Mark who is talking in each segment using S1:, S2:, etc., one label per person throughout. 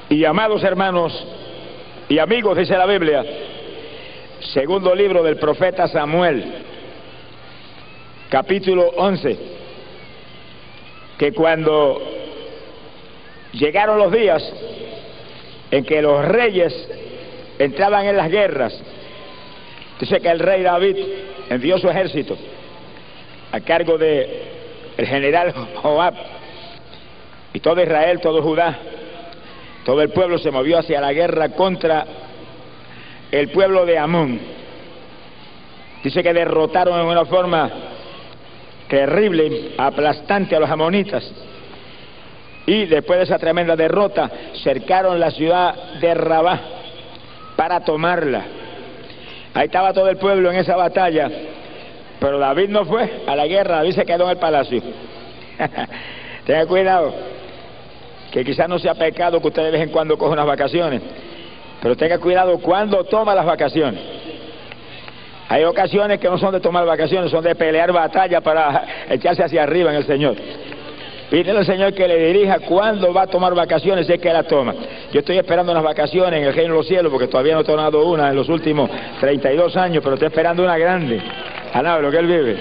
S1: Y amados hermanos y amigos, dice la Biblia, segundo libro del profeta Samuel, capítulo 11, que cuando llegaron los días en que los reyes entraban en las guerras, dice que el rey David envió su ejército a cargo de el general Joab, y todo Israel, todo Judá, todo el pueblo se movió hacia la guerra contra el pueblo de Amón. Dice que derrotaron en una forma terrible, aplastante a los amonitas, y después de esa tremenda derrota cercaron la ciudad de Rabá para tomarla. Ahí estaba todo el pueblo en esa batalla, pero David no fue a la guerra. David se quedó en el palacio. Tenga cuidado, que quizás no sea pecado que usted de vez en cuando coja unas vacaciones, pero tenga cuidado cuando toma las vacaciones. Hay ocasiones que no son de tomar vacaciones, son de pelear batalla para echarse hacia arriba en el Señor. Pídele al Señor que le dirija cuándo va a tomar vacaciones, si es que la toma. Yo estoy esperando unas vacaciones en el reino de los cielos, porque todavía no he tomado una en los últimos 32 años, pero estoy esperando una grande. Alaba lo que Él vive.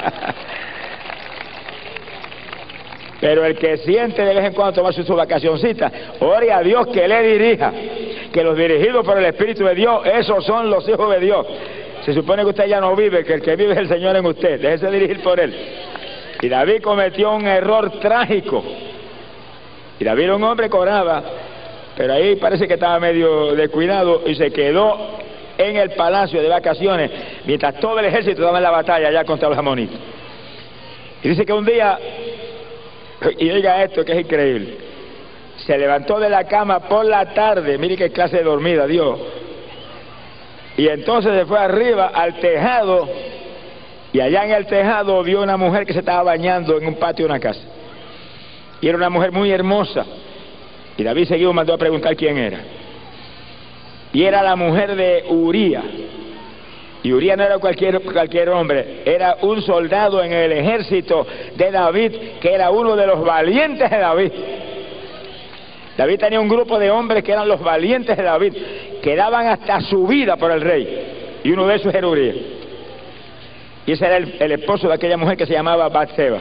S1: Pero el que siente de vez en cuando tomarse su vacacioncita, ore a Dios que le dirija, que los dirigidos por el Espíritu de Dios, esos son los hijos de Dios. Se supone que usted ya no vive, que el que vive es el Señor en usted, déjese dirigir por Él. Y David cometió un error trágico. Y David era un hombre que oraba, pero ahí parece que estaba medio descuidado y se quedó en el palacio de vacaciones mientras todo el ejército estaba en la batalla allá contra los amonitas. Y dice que un día, y oiga esto que es increíble, se levantó de la cama por la tarde, mire qué clase de dormida Dios, y entonces se fue arriba al tejado, y allá en el tejado vio una mujer que se estaba bañando en un patio de una casa, y era una mujer muy hermosa, y David seguido mandó a preguntar quién era, y era la mujer de Uría. Y Uría no era cualquier hombre, era un soldado en el ejército de David, que era uno de los valientes de David. David tenía un grupo de hombres que eran los valientes de David, que daban hasta su vida por el rey, y uno de esos era Uría. Y ese era el esposo de aquella mujer que se llamaba Batseba.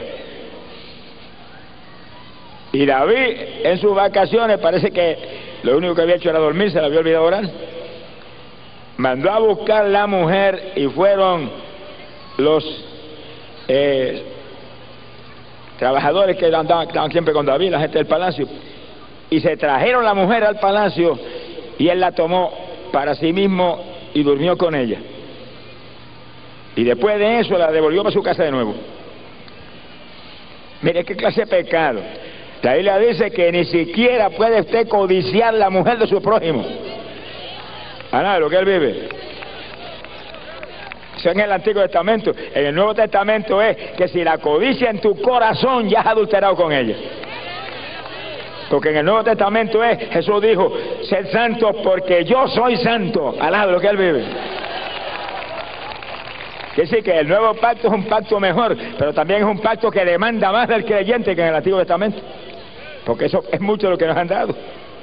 S1: Y David en sus vacaciones parece que lo único que había hecho era dormir, se le había olvidado orar. Mandó a buscar la mujer y fueron los trabajadores que estaban siempre con David, la gente del palacio, y se trajeron la mujer al palacio y él la tomó para sí mismo y durmió con ella. Y después de eso la devolvió para su casa de nuevo. Mire qué clase de pecado. La Biblia dice que ni siquiera puede usted codiciar la mujer de su prójimo. Nada, lo que él vive. Eso en el Antiguo Testamento. En el Nuevo Testamento es que si la codicia en tu corazón, ya has adulterado con ella. Porque en el Nuevo Testamento es, Jesús dijo, sed santos porque yo soy santo. Alaba lo que él vive. Quiere decir que el nuevo pacto es un pacto mejor, pero también es un pacto que demanda más del creyente que en el Antiguo Testamento. Porque eso es mucho lo que nos han dado.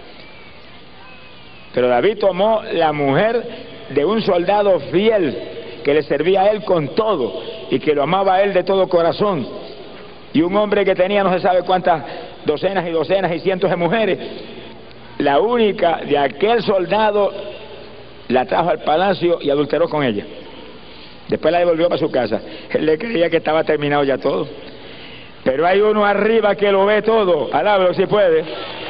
S1: Pero David tomó la mujer de un soldado fiel que le servía a él con todo y que lo amaba a él de todo corazón, y un hombre que tenía no se sabe cuántas docenas y docenas y cientos de mujeres. La única de aquel soldado la trajo al palacio y adulteró con ella. Después la devolvió para su casa. Él le creía que estaba terminado ya todo, pero hay uno arriba que lo ve todo. Alábalo si puede.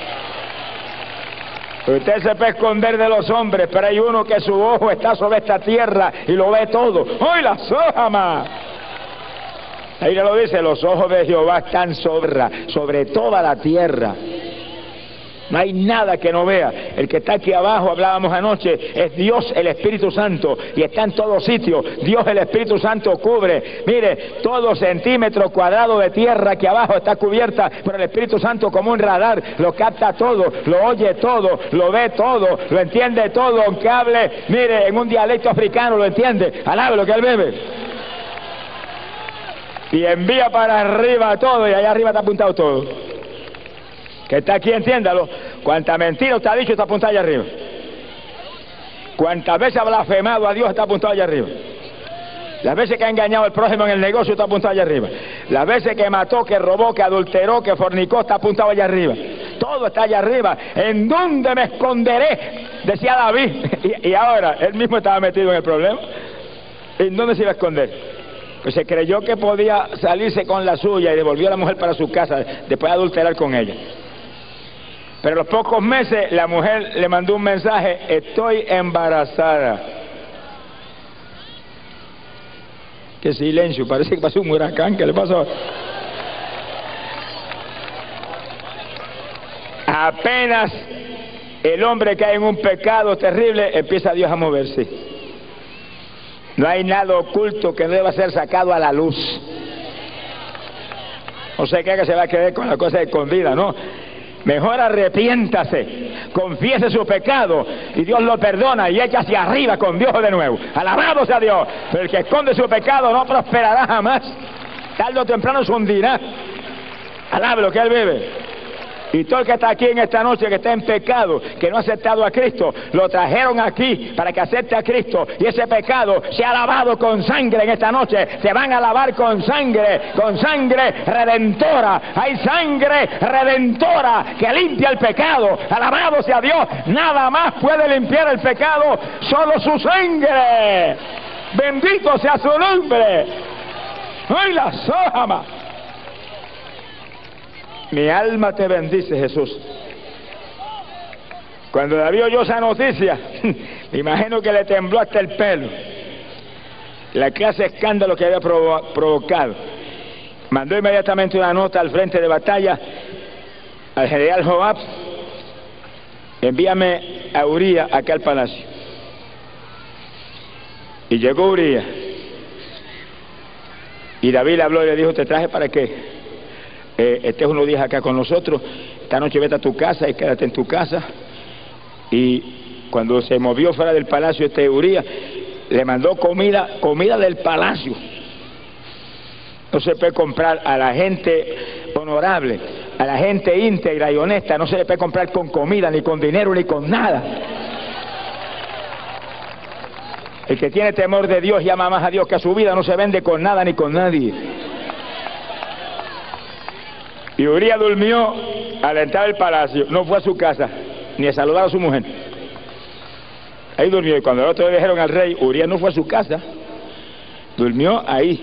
S1: Usted se puede esconder de los hombres, pero hay uno que su ojo está sobre esta tierra y lo ve todo. ¡Ay, las hojas más! Ahí lo dice, los ojos de Jehová están sobre toda la tierra. No hay nada que no vea. El que está aquí abajo, hablábamos anoche, es Dios el Espíritu Santo, y está en todos sitios. Dios el Espíritu Santo cubre, mire, todo centímetro cuadrado de tierra que abajo está cubierta por el Espíritu Santo como un radar. Lo capta todo, lo oye todo, lo ve todo, lo entiende todo, aunque hable, mire, en un dialecto africano lo entiende. Alabe lo que él bebe. Y envía para arriba todo, y allá arriba está apuntado todo. que está aquí, entiéndalo. Cuánta mentira usted ha dicho está apuntado allá arriba. Cuántas veces ha blasfemado a Dios está apuntado allá arriba. Las veces que ha engañado al prójimo en el negocio está apuntado allá arriba. Las veces que mató, que robó, que adulteró, que fornicó está apuntado allá arriba. Todo está allá arriba. ¿En dónde me esconderé?, decía David. Y ahora él mismo estaba metido en el problema. ¿En dónde se iba a esconder? Pues se creyó que podía salirse con la suya y devolvió a la mujer para su casa después de adulterar con ella. Pero a los pocos meses la mujer le mandó un mensaje: estoy embarazada. Qué silencio, parece que pasó un huracán. ¿Qué le pasó? Apenas el hombre cae en un pecado terrible, empieza Dios a moverse. No hay nada oculto que no deba ser sacado a la luz. No se cree que se va a quedar con la cosa escondida, no. Mejor arrepiéntase, confiese su pecado y Dios lo perdona y echa hacia arriba con Dios de nuevo. Alabado sea Dios. Pero el que esconde su pecado no prosperará jamás. Tarde o temprano se hundirá. Alabe lo que él vive. Y todo el que está aquí en esta noche, que está en pecado, que no ha aceptado a Cristo, lo trajeron aquí para que acepte a Cristo. Y ese pecado se ha lavado con sangre en esta noche. Se van a lavar con sangre redentora. Hay sangre redentora que limpia el pecado. Alabado sea Dios. Nada más puede limpiar el pecado, solo su sangre. Bendito sea su nombre. ¡Ay, la sojama! Mi alma te bendice, Jesús. Cuando David oyó esa noticia, me imagino que le tembló hasta el pelo. La clase de escándalo que había provocado. Mandó inmediatamente una nota al frente de batalla al general Joab: envíame a Urías acá al palacio. Y llegó Urías. Y David le habló y le dijo: ¿te traje para qué? Estés unos días acá con nosotros, esta noche vete a tu casa y quédate en tu casa. Y cuando se movió fuera del palacio Urías, le mandó comida del palacio. No se puede comprar a la gente honorable, a la gente íntegra y honesta, no se le puede comprar con comida, ni con dinero, ni con nada. El que tiene temor de Dios y ama más a Dios que a su vida no se vende con nada ni con nadie. Y Urías durmió a la entrada del palacio, no fue a su casa, ni a saludar a su mujer. Ahí durmió, y cuando el otro le dijeron al rey, Urías no fue a su casa, durmió ahí,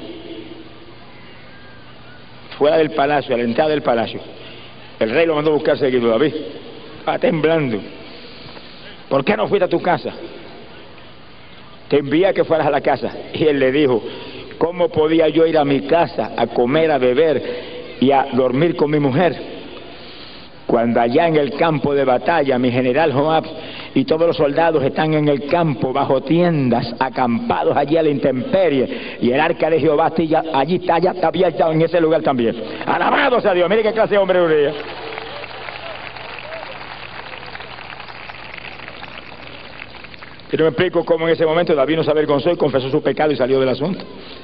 S1: fuera del palacio, a la entrada del palacio. El rey lo mandó a buscar seguido. David estaba temblando. ¿Por qué no fuiste a tu casa? Te envié a que fueras a la casa. Y él le dijo: ¿cómo podía yo ir a mi casa a comer, a beber y a dormir con mi mujer, cuando allá en el campo de batalla mi general Joab y todos los soldados están en el campo bajo tiendas, acampados allí a la intemperie, y el arca de Jehová allí está, ya había estado en ese lugar también? Alabado sea Dios. Mire qué clase de hombre Urías. Y no me explico cómo en ese momento David no se avergonzó y confesó su pecado y salió del asunto.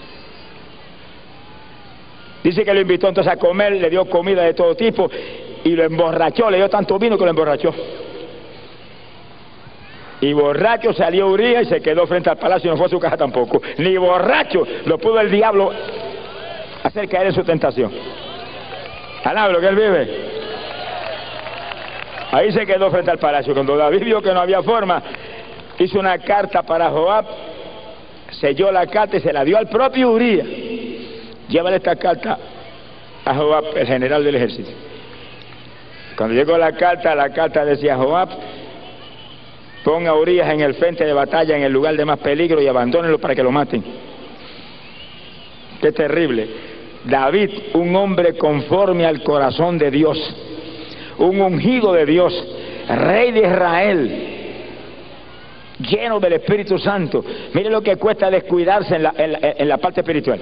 S1: Dice que lo invitó entonces a comer, le dio comida de todo tipo y lo emborrachó, le dio tanto vino que lo emborrachó. Y borracho salió Urías y se quedó frente al palacio y no fue a su casa tampoco. Ni borracho lo pudo el diablo hacer caer en su tentación. Alaba lo que él vive. Ahí se quedó frente al palacio. Cuando David vio que no había forma, hizo una carta para Joab, selló la carta y se la dio al propio Urías. Llévale esta carta a Joab, el general del ejército. Cuando llegó la carta decía: Joab, ponga a Urías en el frente de batalla, en el lugar de más peligro, y abandónenlo para que lo maten. Qué terrible. David, un hombre conforme al corazón de Dios, un ungido de Dios, rey de Israel, lleno del Espíritu Santo. Mire lo que cuesta descuidarse en la parte espiritual.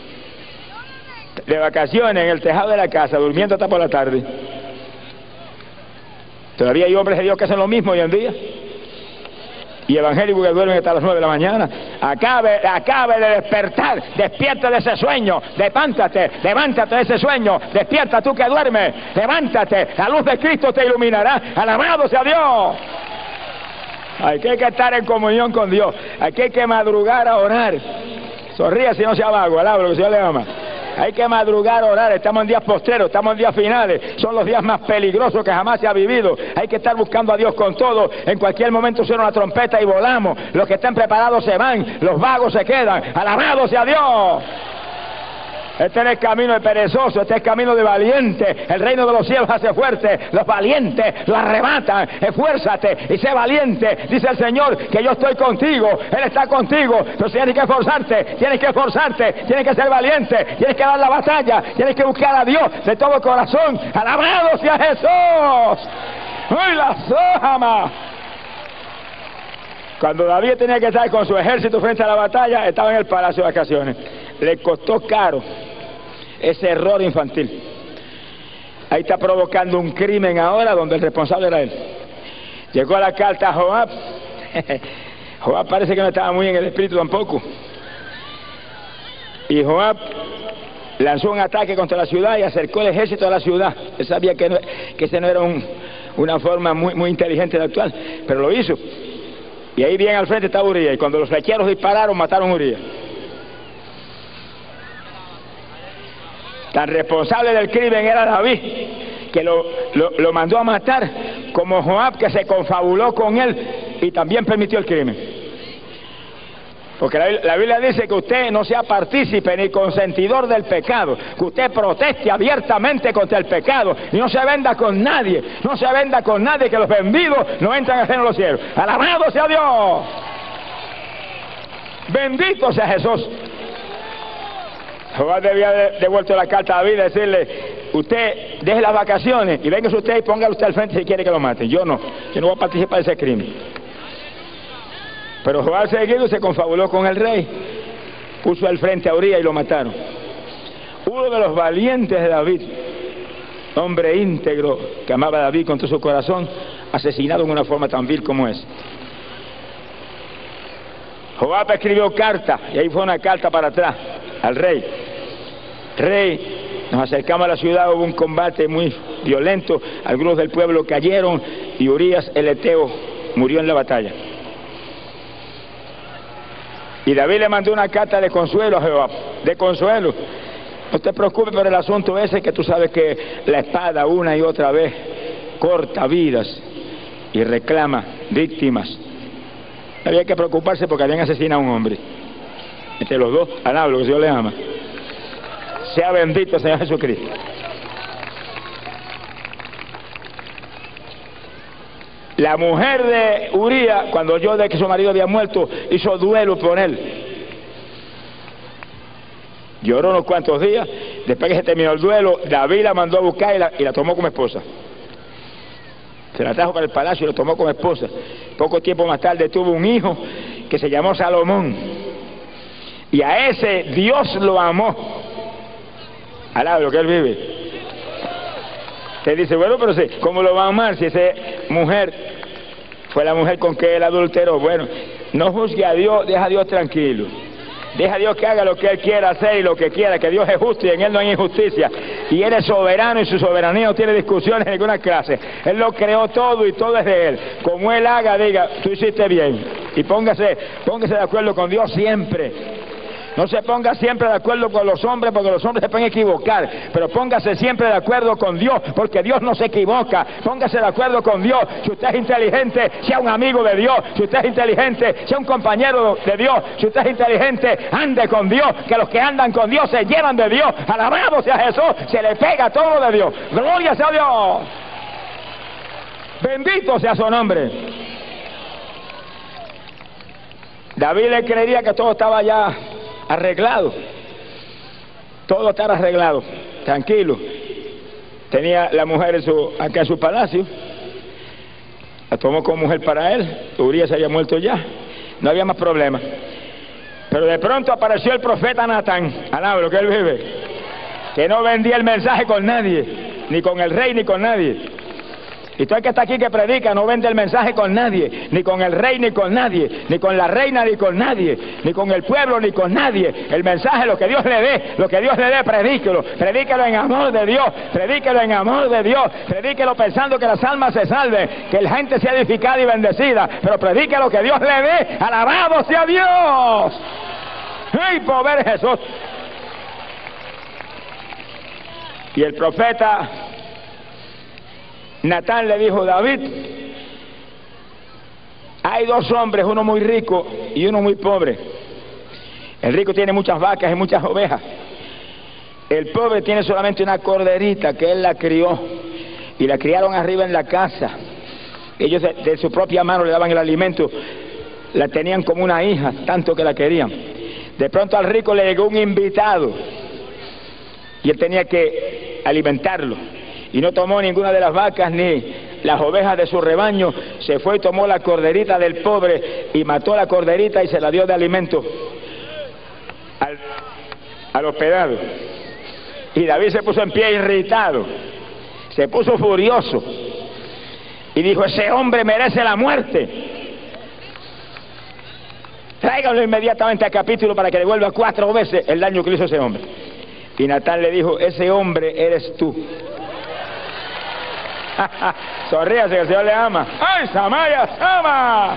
S1: De vacaciones en el tejado de la casa, durmiendo hasta por la tarde. Todavía hay hombres de Dios que hacen lo mismo hoy en día. Y evangélicos que duermen hasta las 9 de la mañana, acabe de despertar, despierta de ese sueño, levántate de ese sueño, despierta tú que duermes, levántate, la luz de Cristo te iluminará, alabado sea Dios. Aquí hay que estar en comunión con Dios, aquí hay que madrugar a orar. Sonríe si no sea vago, alaba lo que el Señor le ama. Hay que madrugar a orar, estamos en días postreros, estamos en días finales, son los días más peligrosos que jamás se ha vivido. Hay que estar buscando a Dios con todo, en cualquier momento suena una trompeta y volamos, los que están preparados se van, los vagos se quedan, alabado sea Dios. Este es el camino de perezoso, este es el camino de valiente. El reino de los cielos hace fuerte, los valientes lo arrebatan. Esfuérzate y sé valiente, dice el Señor, que yo estoy contigo, Él está contigo, pero tienes que esforzarte, tienes que ser valiente, tienes que dar la batalla, tienes que buscar a Dios de todo corazón. Alabado sea Jesús. ¡Uy, la sojama! Cuando David tenía que estar con su ejército frente a la batalla, estaba en el palacio de vacaciones. Le costó caro ese error infantil. Ahí está provocando un crimen ahora donde el responsable era él. Llegó la carta a Joab. Joab parece que no estaba muy en el espíritu tampoco. Y Joab lanzó un ataque contra la ciudad y acercó el ejército a la ciudad. Él sabía que ese no era una forma muy inteligente de actuar, pero lo hizo. Y ahí bien al frente estaba Urías, y cuando los flecheros dispararon, mataron a Urías. Tan responsable del crimen era David, que lo mandó a matar, como Joab, que se confabuló con él y también permitió el crimen. Porque la Biblia dice que usted no sea partícipe ni consentidor del pecado, que usted proteste abiertamente contra el pecado y no se venda con nadie, que los vendidos no entran al reino de los cielos. ¡Alabado sea Dios! ¡Bendito sea Jesús! Jehová debía haber devuelto la carta a David y decirle: usted deje las vacaciones y véngase usted y póngalo usted al frente si quiere que lo maten. Yo no voy a participar de ese crimen. Pero Joab seguido se confabuló con el rey, puso al frente a Urías y lo mataron. Uno de los valientes de David, hombre íntegro que amaba a David con todo su corazón, asesinado en una forma tan vil como es. Joab escribió carta, y ahí fue una carta para atrás al rey. Rey, nos acercamos a la ciudad, hubo un combate muy violento, algunos del pueblo cayeron y Urías el Eteo murió en la batalla. Y David le mandó una carta de consuelo a Jehová, de consuelo. No te preocupes por el asunto ese, que tú sabes que la espada una y otra vez corta vidas y reclama víctimas. No había que preocuparse porque habían asesinado a un hombre. Entre los dos, alaba lo que el Señor le ama. Sea bendito el Señor Jesucristo. La mujer de Urías, cuando oyó de que su marido había muerto, hizo duelo por él. Lloró unos cuantos días. Después que se terminó el duelo, David la mandó a buscar y la tomó como esposa. Se la trajo para el palacio y la tomó como esposa. Poco tiempo más tarde tuvo un hijo que se llamó Salomón. Y a ese Dios lo amó. Alaba lo que él vive. Usted dice, bueno, pero sí, ¿cómo lo va a amar si esa mujer fue la mujer con que él adulteró? Bueno, no juzgue a Dios, deja a Dios tranquilo. Deja a Dios que haga lo que Él quiera hacer y lo que quiera, que Dios es justo y en Él no hay injusticia. Y Él es soberano y su soberanía no tiene discusiones en ninguna clase. Él lo creó todo y todo es de Él. Como Él haga, diga, tú hiciste bien. Y póngase de acuerdo con Dios siempre. No se ponga siempre de acuerdo con los hombres, porque los hombres se pueden equivocar, pero póngase siempre de acuerdo con Dios, porque Dios no se equivoca. Póngase de acuerdo con Dios. Si usted es inteligente, sea un amigo de Dios. Si usted es inteligente, sea un compañero de Dios. Si usted es inteligente, ande con Dios, que los que andan con Dios se llevan de Dios. Alabado sea Jesús, se le pega todo de Dios. Gloria sea Dios. Bendito sea su nombre. David le creería que todo estaba ya arreglado, todo estaba arreglado, tranquilo. Tenía la mujer acá en su palacio, la tomó como mujer para él. Urías se había muerto ya, no había más problema. Pero de pronto apareció el profeta Natán, alaba lo que él vive, que no vendía el mensaje con nadie, ni con el rey ni con nadie. Y todo el que está aquí que predica no vende el mensaje con nadie, ni con el rey ni con nadie, ni con la reina ni con nadie, ni con el pueblo ni con nadie. El mensaje, lo que Dios le dé, predíquelo. Predíquelo en amor de Dios, predíquelo en amor de Dios, predíquelo pensando que las almas se salven, que la gente sea edificada y bendecida, pero predique lo que Dios le dé. ¡Alabado sea Dios! ¡Ay, pobre Jesús! Y el profeta Natán le dijo: David, hay dos hombres, uno muy rico y uno muy pobre. El rico tiene muchas vacas y muchas ovejas. El pobre tiene solamente una corderita que él la crió, y la criaron arriba en la casa. Ellos de su propia mano le daban el alimento, la tenían como una hija, tanto que la querían. De pronto al rico le llegó un invitado y él tenía que alimentarlo, y no tomó ninguna de las vacas ni las ovejas de su rebaño. Se fue y tomó la corderita del pobre y mató la corderita y se la dio de alimento al hospedado. Y David se puso en pie irritado, se puso furioso y dijo: ese hombre merece la muerte. Tráiganlo inmediatamente al capítulo para que devuelva 4 veces el daño que le hizo ese hombre. Y Natán le dijo: ese hombre eres tú. Sonríase, que el Señor le ama. ¡Ay, Samaya, Sama!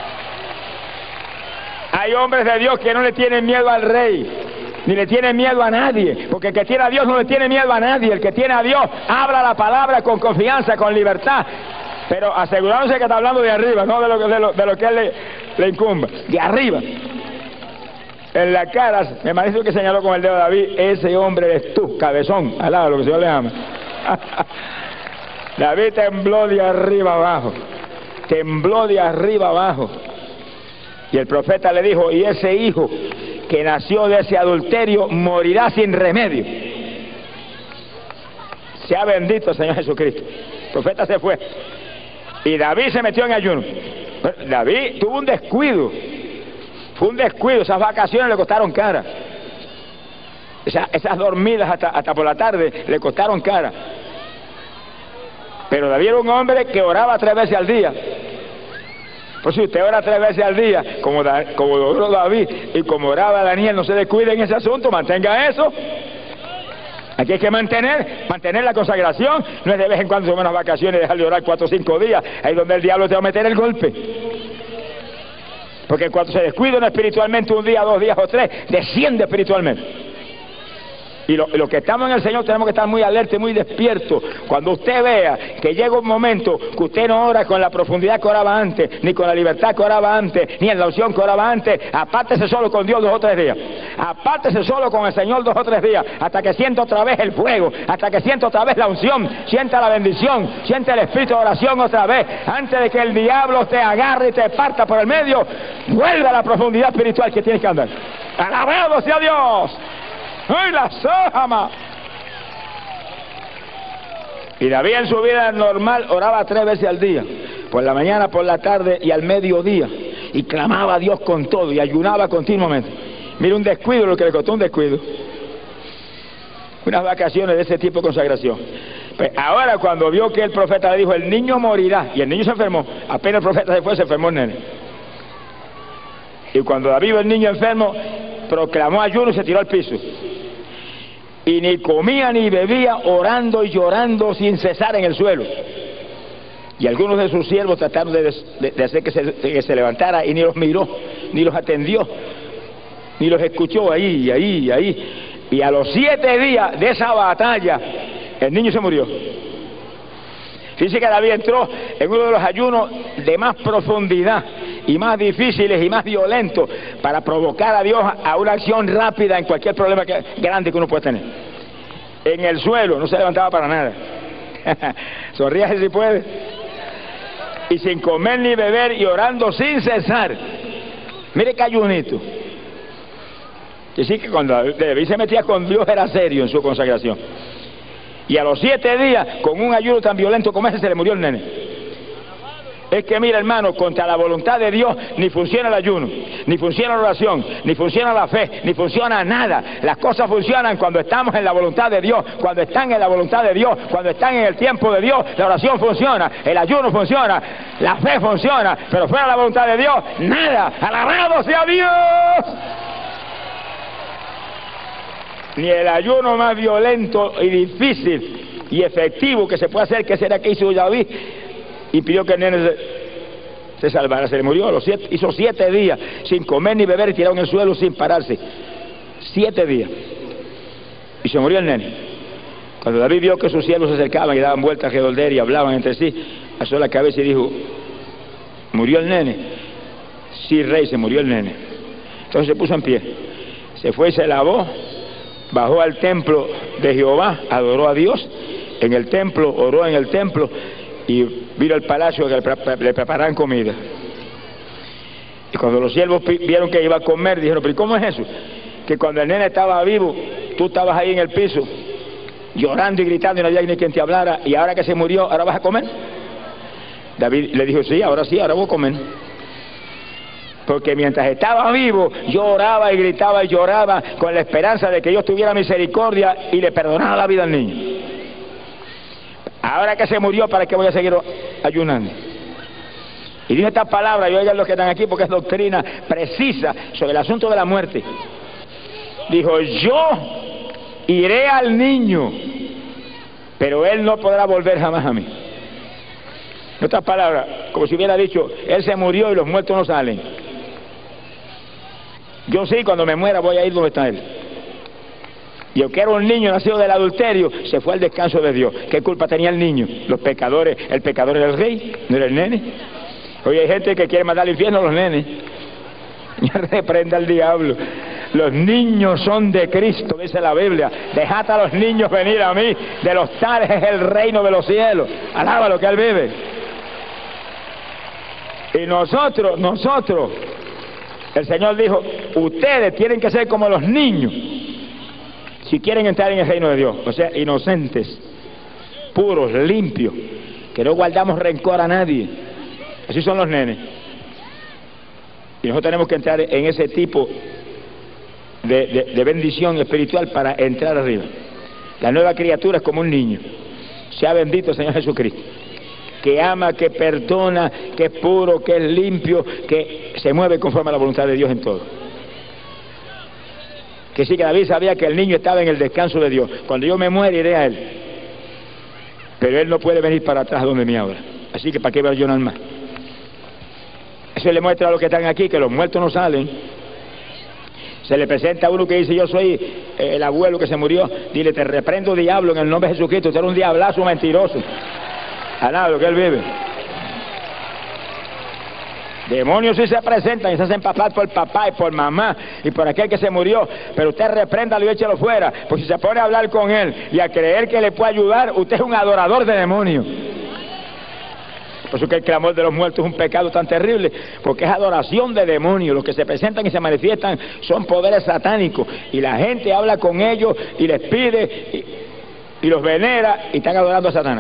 S1: Hay hombres de Dios que no le tienen miedo al rey, ni le tienen miedo a nadie, porque el que tiene a Dios no le tiene miedo a nadie. El que tiene a Dios habla la palabra con confianza, con libertad, pero asegurándose que está hablando de arriba, no de lo que él le incumba, de arriba. En la cara, me parece que señaló con el dedo David: ese hombre eres tú, cabezón. Alaba lo que el Señor le ama. David tembló de arriba abajo, tembló de arriba abajo. Y el profeta le dijo: y ese hijo que nació de ese adulterio morirá sin remedio. Sea bendito el Señor Jesucristo. El profeta se fue y David se metió en ayuno. David tuvo un descuido, fue un descuido. Esas vacaciones le costaron cara, esas dormidas hasta por la tarde le costaron cara. Pero David era un hombre que oraba 3 veces al día. Pues si usted ora 3 veces al día, como oró David y como oraba Daniel, no se descuide en ese asunto, mantenga eso. Aquí hay que mantener la consagración. No es de vez en cuando tomar unas vacaciones y dejar de orar 4 o 5 días, ahí donde el diablo te va a meter el golpe. Porque cuando se descuida uno espiritualmente, 1 día, 2 días o 3, desciende espiritualmente. Y los que estamos en el Señor tenemos que estar muy alerta y muy despiertos. Cuando usted vea que llega un momento que usted no ora con la profundidad que oraba antes, ni con la libertad que oraba antes, ni en la unción que oraba antes, apártese solo con Dios 2 o 3 días. Apártese solo con el Señor 2 o 3 días, hasta que sienta otra vez el fuego, hasta que sienta otra vez la unción, sienta la bendición, sienta el espíritu de oración otra vez. Antes de que el diablo te agarre y te parta por el medio, vuelve a la profundidad espiritual que tienes que andar. ¡Alabado sea Dios! ¡Ay, la sojama! Y David en su vida normal oraba 3 veces al día, por la mañana, por la tarde y al mediodía, y clamaba a Dios con todo y ayunaba continuamente. Mira, un descuido, lo que le costó un descuido, unas vacaciones de ese tipo de consagración. Pues ahora, cuando vio que el profeta le dijo: el niño morirá, y el niño se enfermó, apenas el profeta se fue, se enfermó el nene. Y cuando David vio el niño enfermo, proclamó ayuno y se tiró al piso. Y ni comía ni bebía, orando y llorando sin cesar en el suelo. Y algunos de sus siervos trataron de hacer que se levantara, y ni los miró, ni los atendió, ni los escuchó ahí. Y a los 7 días de esa batalla, el niño se murió. Fíjense que David entró en uno de los ayunos de más profundidad y más difíciles y más violentos, para provocar a Dios a una acción rápida en cualquier problema grande que uno pueda tener. En el suelo, no se levantaba para nada. Sonríase si puede. Y sin comer ni beber y orando sin cesar. Mire qué ayunito. Y sí, que cuando David se metía con Dios era serio en su consagración. Y a los 7 días, con un ayuno tan violento como ese, se le murió el nene. Es que mira, hermano, contra la voluntad de Dios ni funciona el ayuno, ni funciona la oración, ni funciona la fe, ni funciona nada. Las cosas funcionan cuando estamos en la voluntad de Dios, cuando están en la voluntad de Dios, cuando están en el tiempo de Dios. La oración funciona, el ayuno funciona, la fe funciona, pero fuera de la voluntad de Dios, nada. ¡Alabado sea Dios! Ni el ayuno más violento y difícil y efectivo que se puede hacer, que será que hizo David, impidió que el nene se salvara. Se le murió hizo 7 días sin comer ni beber y tirado en el suelo sin pararse. 7 días. Y se murió el nene. Cuando David vio que sus siervos se acercaban y daban vueltas alrededor de él y hablaban entre sí, alzó la cabeza y dijo: ¿murió el nene? Sí, rey, se murió el nene. Entonces se puso en pie, se fue y se lavó, bajó al templo de Jehová, adoró a Dios en el templo, oró en el templo y vino al palacio que le prepararan comida. Y cuando los siervos vieron que iba a comer, dijeron: ¿pero cómo es eso? Que cuando el nene estaba vivo, tú estabas ahí en el piso, llorando y gritando y no había ni quien te hablara, y ahora que se murió, ¿ahora vas a comer? David le dijo: sí, ahora voy a comer. Porque mientras estaba vivo, yo oraba y gritaba y lloraba con la esperanza de que Dios tuviera misericordia y le perdonara la vida al niño. Ahora que se murió, ¿para qué voy a seguir ayunando? Y dijo esta palabra, y oigan los que están aquí, porque es doctrina precisa sobre el asunto de la muerte. Dijo: yo iré al niño, pero él no podrá volver jamás a mí. En otras palabras, como si hubiera dicho: él se murió y los muertos no salen. Yo sí, cuando me muera voy a ir donde está él. Y aunque era un niño nacido del adulterio, se fue al descanso de Dios. ¿Qué culpa tenía el niño? Los pecadores, el pecador era el rey, no era el nene. Hoy hay gente que quiere mandar al infierno a los nenes. Reprenda al diablo. Los niños son de Cristo, dice la Biblia. Dejad a los niños venir a mí, de los tales es el reino de los cielos. Alaba lo que él vive. Y nosotros, el Señor dijo: ustedes tienen que ser como los niños si quieren entrar en el reino de Dios. O sea, inocentes, puros, limpios, que no guardamos rencor a nadie. Así son los nenes. Y nosotros tenemos que entrar en ese tipo de bendición espiritual para entrar arriba. La nueva criatura es como un niño. Sea bendito el Señor Jesucristo, que ama, que perdona, que es puro, que es limpio, que se mueve conforme a la voluntad de Dios en todo. Que sí, que David sabía que el niño estaba en el descanso de Dios. Cuando yo me muera iré a él, pero él no puede venir para atrás donde me ahora. Así que ¿para qué voy a llorar más? Eso le muestra a los que están aquí que los muertos no salen. Se le presenta a uno que dice: yo soy el abuelo que se murió. Dile: te reprendo, diablo, en el nombre de Jesucristo. Usted era un diablazo mentiroso. Alaba lo que él vive. Demonios sí se presentan y se hacen pasar por papá y por mamá y por aquel que se murió, pero usted repréndalo y échelo fuera, porque si se pone a hablar con él y a creer que le puede ayudar, usted es un adorador de demonios. Por eso que el clamor de los muertos es un pecado tan terrible, porque es adoración de demonios. Los que se presentan y se manifiestan son poderes satánicos, y la gente habla con ellos y les pide y los venera, y están adorando a Satanás.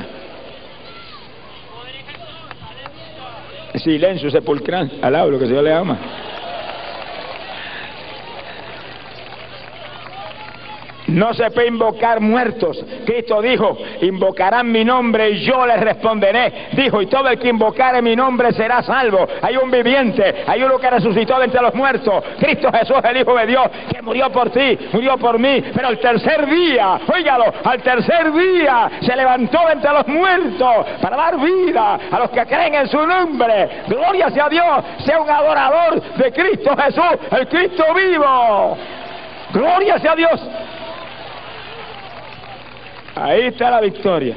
S1: Silencio sepulcral, alaba lo que el Señor le ama. No se puede invocar muertos. Cristo dijo: invocarán mi nombre y yo les responderé. Dijo: y todo el que invocare mi nombre será salvo. Hay un viviente, hay uno que resucitó de entre los muertos. Cristo Jesús, el Hijo de Dios, que murió por ti, murió por mí, pero al tercer día, óigalo, al tercer día se levantó de entre los muertos para dar vida a los que creen en su nombre. Gloria sea a Dios. Sea un adorador de Cristo Jesús, el Cristo vivo. Gloria sea a Dios. Ahí está la victoria.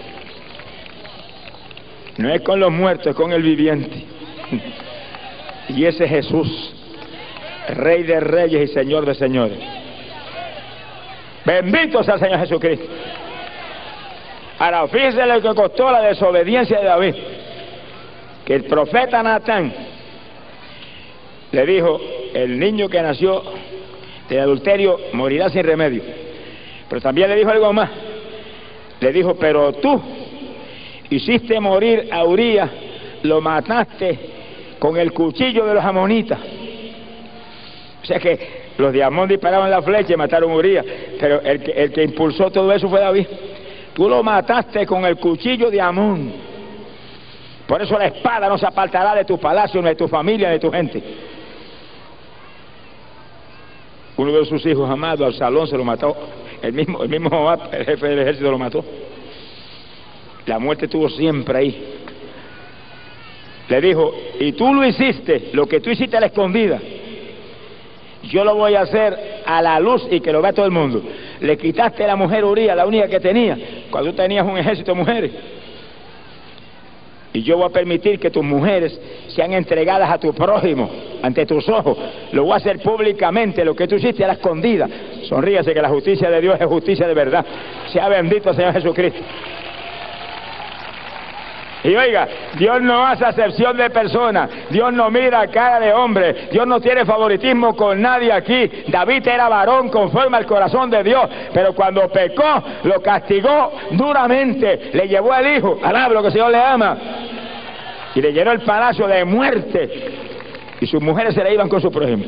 S1: No es con los muertos, es con el viviente. Y ese es Jesús, Rey de reyes y Señor de señores. Bendito sea el Señor Jesucristo. Ahora, fíjense lo que costó la desobediencia de David. Que el profeta Natán le dijo: el niño que nació de adulterio morirá sin remedio. Pero también le dijo algo más. Le dijo: pero tú hiciste morir a Urías lo mataste con el cuchillo de los amonitas. O sea que los de Amón disparaban la flecha y mataron a Urías, pero el que impulsó todo eso fue David. Tú lo mataste con el cuchillo de Amón. Por eso la espada no se apartará de tu palacio, ni de tu familia, ni de tu gente. Uno de sus hijos amados, Absalón, se lo mató. El mismo Joab, el jefe del ejército, lo mató. La muerte estuvo siempre ahí. Le dijo, y tú lo hiciste, lo que tú hiciste a la escondida, yo lo voy a hacer a la luz y que lo vea todo el mundo. Le quitaste a la mujer Urías, la única que tenía, cuando tú tenías un ejército de mujeres. Y yo voy a permitir que tus mujeres sean entregadas a tu prójimo, ante tus ojos. Lo voy a hacer públicamente, lo que tú hiciste a la escondida. Sonríase, que la justicia de Dios es justicia de verdad. Sea bendito Señor Jesucristo. Y oiga, Dios no hace acepción de personas, Dios no mira cara de hombre, Dios no tiene favoritismo con nadie aquí. David era varón conforme al corazón de Dios, pero cuando pecó, lo castigó duramente, le llevó al hijo, alaba lo que el Señor le ama, y le llenó el palacio de muerte, y sus mujeres se le iban con su prójimo.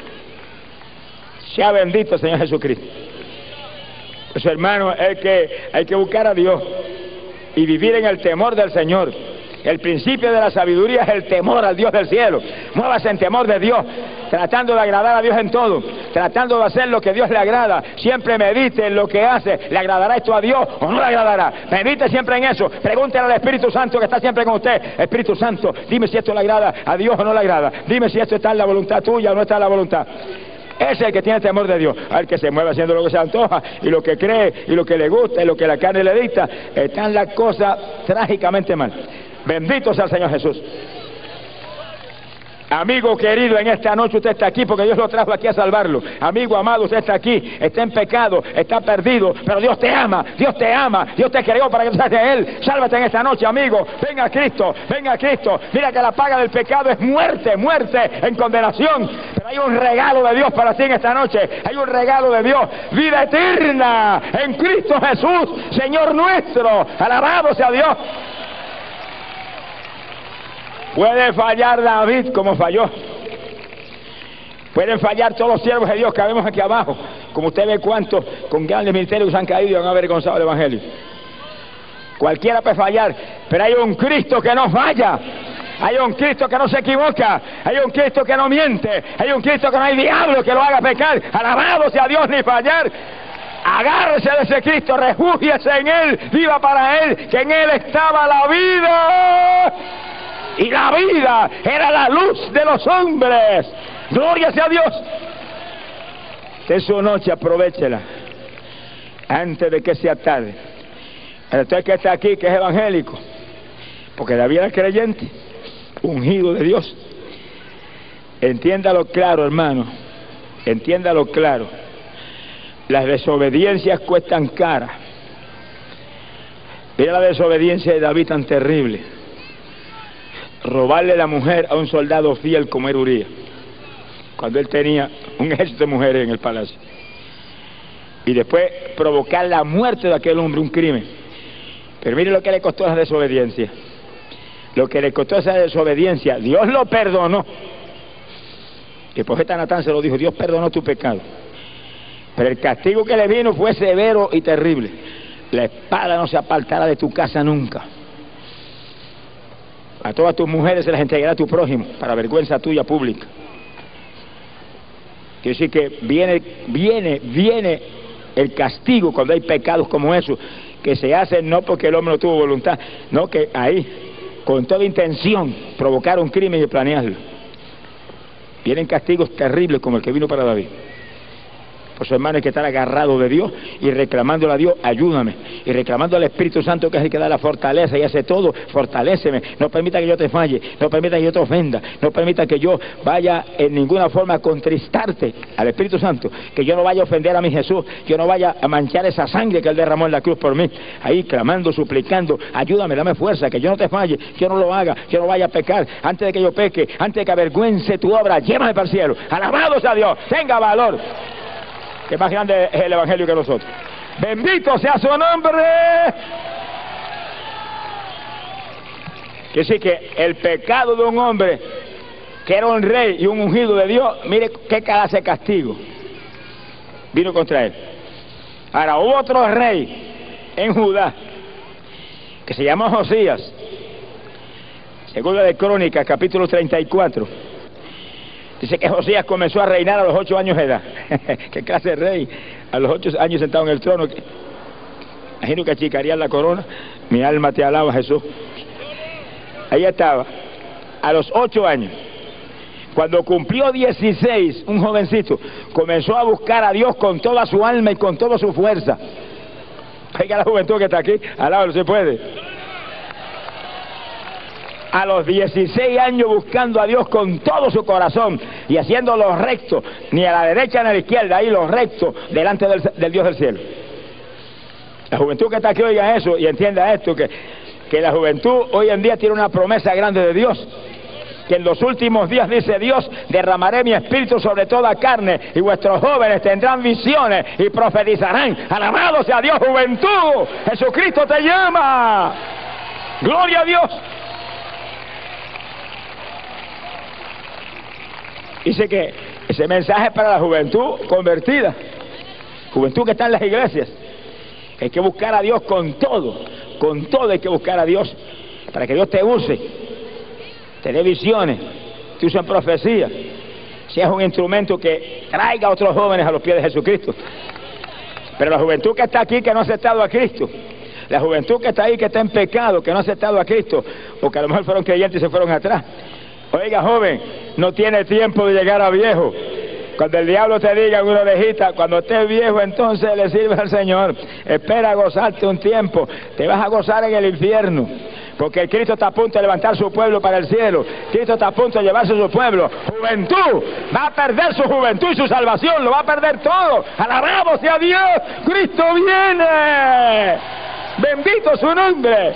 S1: Sea bendito Señor Jesucristo. Pues hermano, hay que buscar a Dios y vivir en el temor del Señor. El principio de la sabiduría es el temor al Dios del cielo. Muévase en temor de Dios, tratando de agradar a Dios en todo, tratando de hacer lo que Dios le agrada. Siempre medite en lo que hace. ¿Le agradará esto a Dios o no le agradará? Medite siempre en eso. Pregúntele al Espíritu Santo que está siempre con usted. Espíritu Santo, dime si esto le agrada a Dios o no le agrada. Dime si esto está en la voluntad tuya o no está en la voluntad. Ese es el que tiene temor de Dios, al que se mueve haciendo lo que se antoja, y lo que cree, y lo que le gusta, y lo que la carne le dicta. Están las cosas trágicamente mal. Bendito sea el Señor Jesús. Amigo querido, en esta noche usted está aquí porque Dios lo trajo aquí a salvarlo. Amigo amado, usted está aquí, está en pecado, está perdido, pero Dios te ama, Dios te ama, Dios te creó para que tú seas de Él. Sálvate en esta noche, amigo. Venga a Cristo, venga a Cristo. Mira que la paga del pecado es muerte, muerte en condenación. Pero hay un regalo de Dios para ti en esta noche. Hay un regalo de Dios, vida eterna en Cristo Jesús, Señor nuestro. Alabado sea Dios. Puede fallar David como falló. Pueden fallar todos los siervos de Dios que vemos aquí abajo. Como usted ve cuántos con grandes ministerios se han caído y han avergonzado el Evangelio. Cualquiera puede fallar, pero hay un Cristo que no falla. Hay un Cristo que no se equivoca. Hay un Cristo que no miente. Hay un Cristo que no hay diablo que lo haga pecar. Alabado sea Dios, ni fallar. Agárrese de ese Cristo, refúgiese en Él, viva para Él, que en Él estaba la vida. Y la vida era la luz de los hombres. Gloria sea a Dios. De su noche aprovéchela antes de que sea tarde. Usted que está aquí, que es evangélico, porque David era creyente, ungido de Dios. Entiéndalo claro, hermano. Entiéndalo claro. Las desobediencias cuestan cara. Mira la desobediencia de David tan terrible. Robarle la mujer a un soldado fiel como era Urías, cuando él tenía un ejército de mujeres en el palacio, y después provocar la muerte de aquel hombre, un crimen. Pero mire lo que le costó esa desobediencia. Lo que le costó esa desobediencia, Dios lo perdonó. El profeta Natán se lo dijo, Dios perdonó tu pecado, pero el castigo que le vino fue severo y terrible. La espada no se apartará de tu casa nunca. A todas tus mujeres se las entregará a tu prójimo, para vergüenza tuya pública. Quiere decir que viene el castigo cuando hay pecados como esos, que se hacen no porque el hombre no tuvo voluntad, no, que ahí, con toda intención, provocar un crimen y planearlo. Vienen castigos terribles como el que vino para David. Por su hermano hay que estar agarrado de Dios y reclamándole a Dios, ayúdame, y reclamando al Espíritu Santo, que es el que da la fortaleza y hace todo. Fortaléceme, no permita que yo te falle, no permita que yo te ofenda, no permita que yo vaya en ninguna forma a contristarte al Espíritu Santo, que yo no vaya a ofender a mi Jesús, que yo no vaya a manchar esa sangre que Él derramó en la cruz por mí. Ahí clamando, suplicando, ayúdame, dame fuerza, que yo no te falle, que yo no lo haga, que yo no vaya a pecar. Antes de que yo peque, antes de que avergüence tu obra, llévame para el cielo. Alabado sea Dios, tenga valor, que más grande es el Evangelio que nosotros. Bendito sea su nombre. Quiere decir que el pecado de un hombre que era un rey y un ungido de Dios, mire qué clase de castigo vino contra él. Ahora, hubo otro rey en Judá que se llamó Josías, segunda de Crónicas, capítulo 34. Dice que Josías comenzó a reinar a los 8 años de edad. ¿Qué clase de rey? A los 8 años sentado en el trono. Imagino que achicaría la corona. Mi alma te alaba, Jesús. Ahí estaba, a los 8 años. Cuando cumplió 16, un jovencito comenzó a buscar a Dios con toda su alma y con toda su fuerza. Oiga la juventud que está aquí, alábalo, se puede. A los 16 años buscando a Dios con todo su corazón y haciendo lo recto, ni a la derecha ni a la izquierda, ahí lo recto delante del Dios del cielo. La juventud que está aquí oiga eso y entienda esto, que la juventud hoy en día tiene una promesa grande de Dios, que en los últimos días dice Dios, derramaré mi espíritu sobre toda carne y vuestros jóvenes tendrán visiones y profetizarán. Alabado sea Dios, juventud, Jesucristo te llama, gloria a Dios. Dice que ese mensaje es para la juventud convertida, juventud que está en las iglesias. Hay que buscar a Dios con todo hay que buscar a Dios para que Dios te use, te dé visiones, te use en profecía, seas un instrumento que traiga a otros jóvenes a los pies de Jesucristo. Pero la juventud que está aquí que no ha aceptado a Cristo, la juventud que está ahí que está en pecado, que no ha aceptado a Cristo, porque a lo mejor fueron creyentes y se fueron atrás. Oiga, joven, no tiene tiempo de llegar a viejo. Cuando el diablo te diga en una orejita, cuando estés viejo entonces le sirves al Señor. Espera a gozarte un tiempo, te vas a gozar en el infierno. Porque el Cristo está a punto de levantar su pueblo para el cielo. Cristo está a punto de llevarse su pueblo. Juventud, va a perder su juventud y su salvación, lo va a perder todo. Alabado sea Dios, Cristo viene. Bendito su nombre.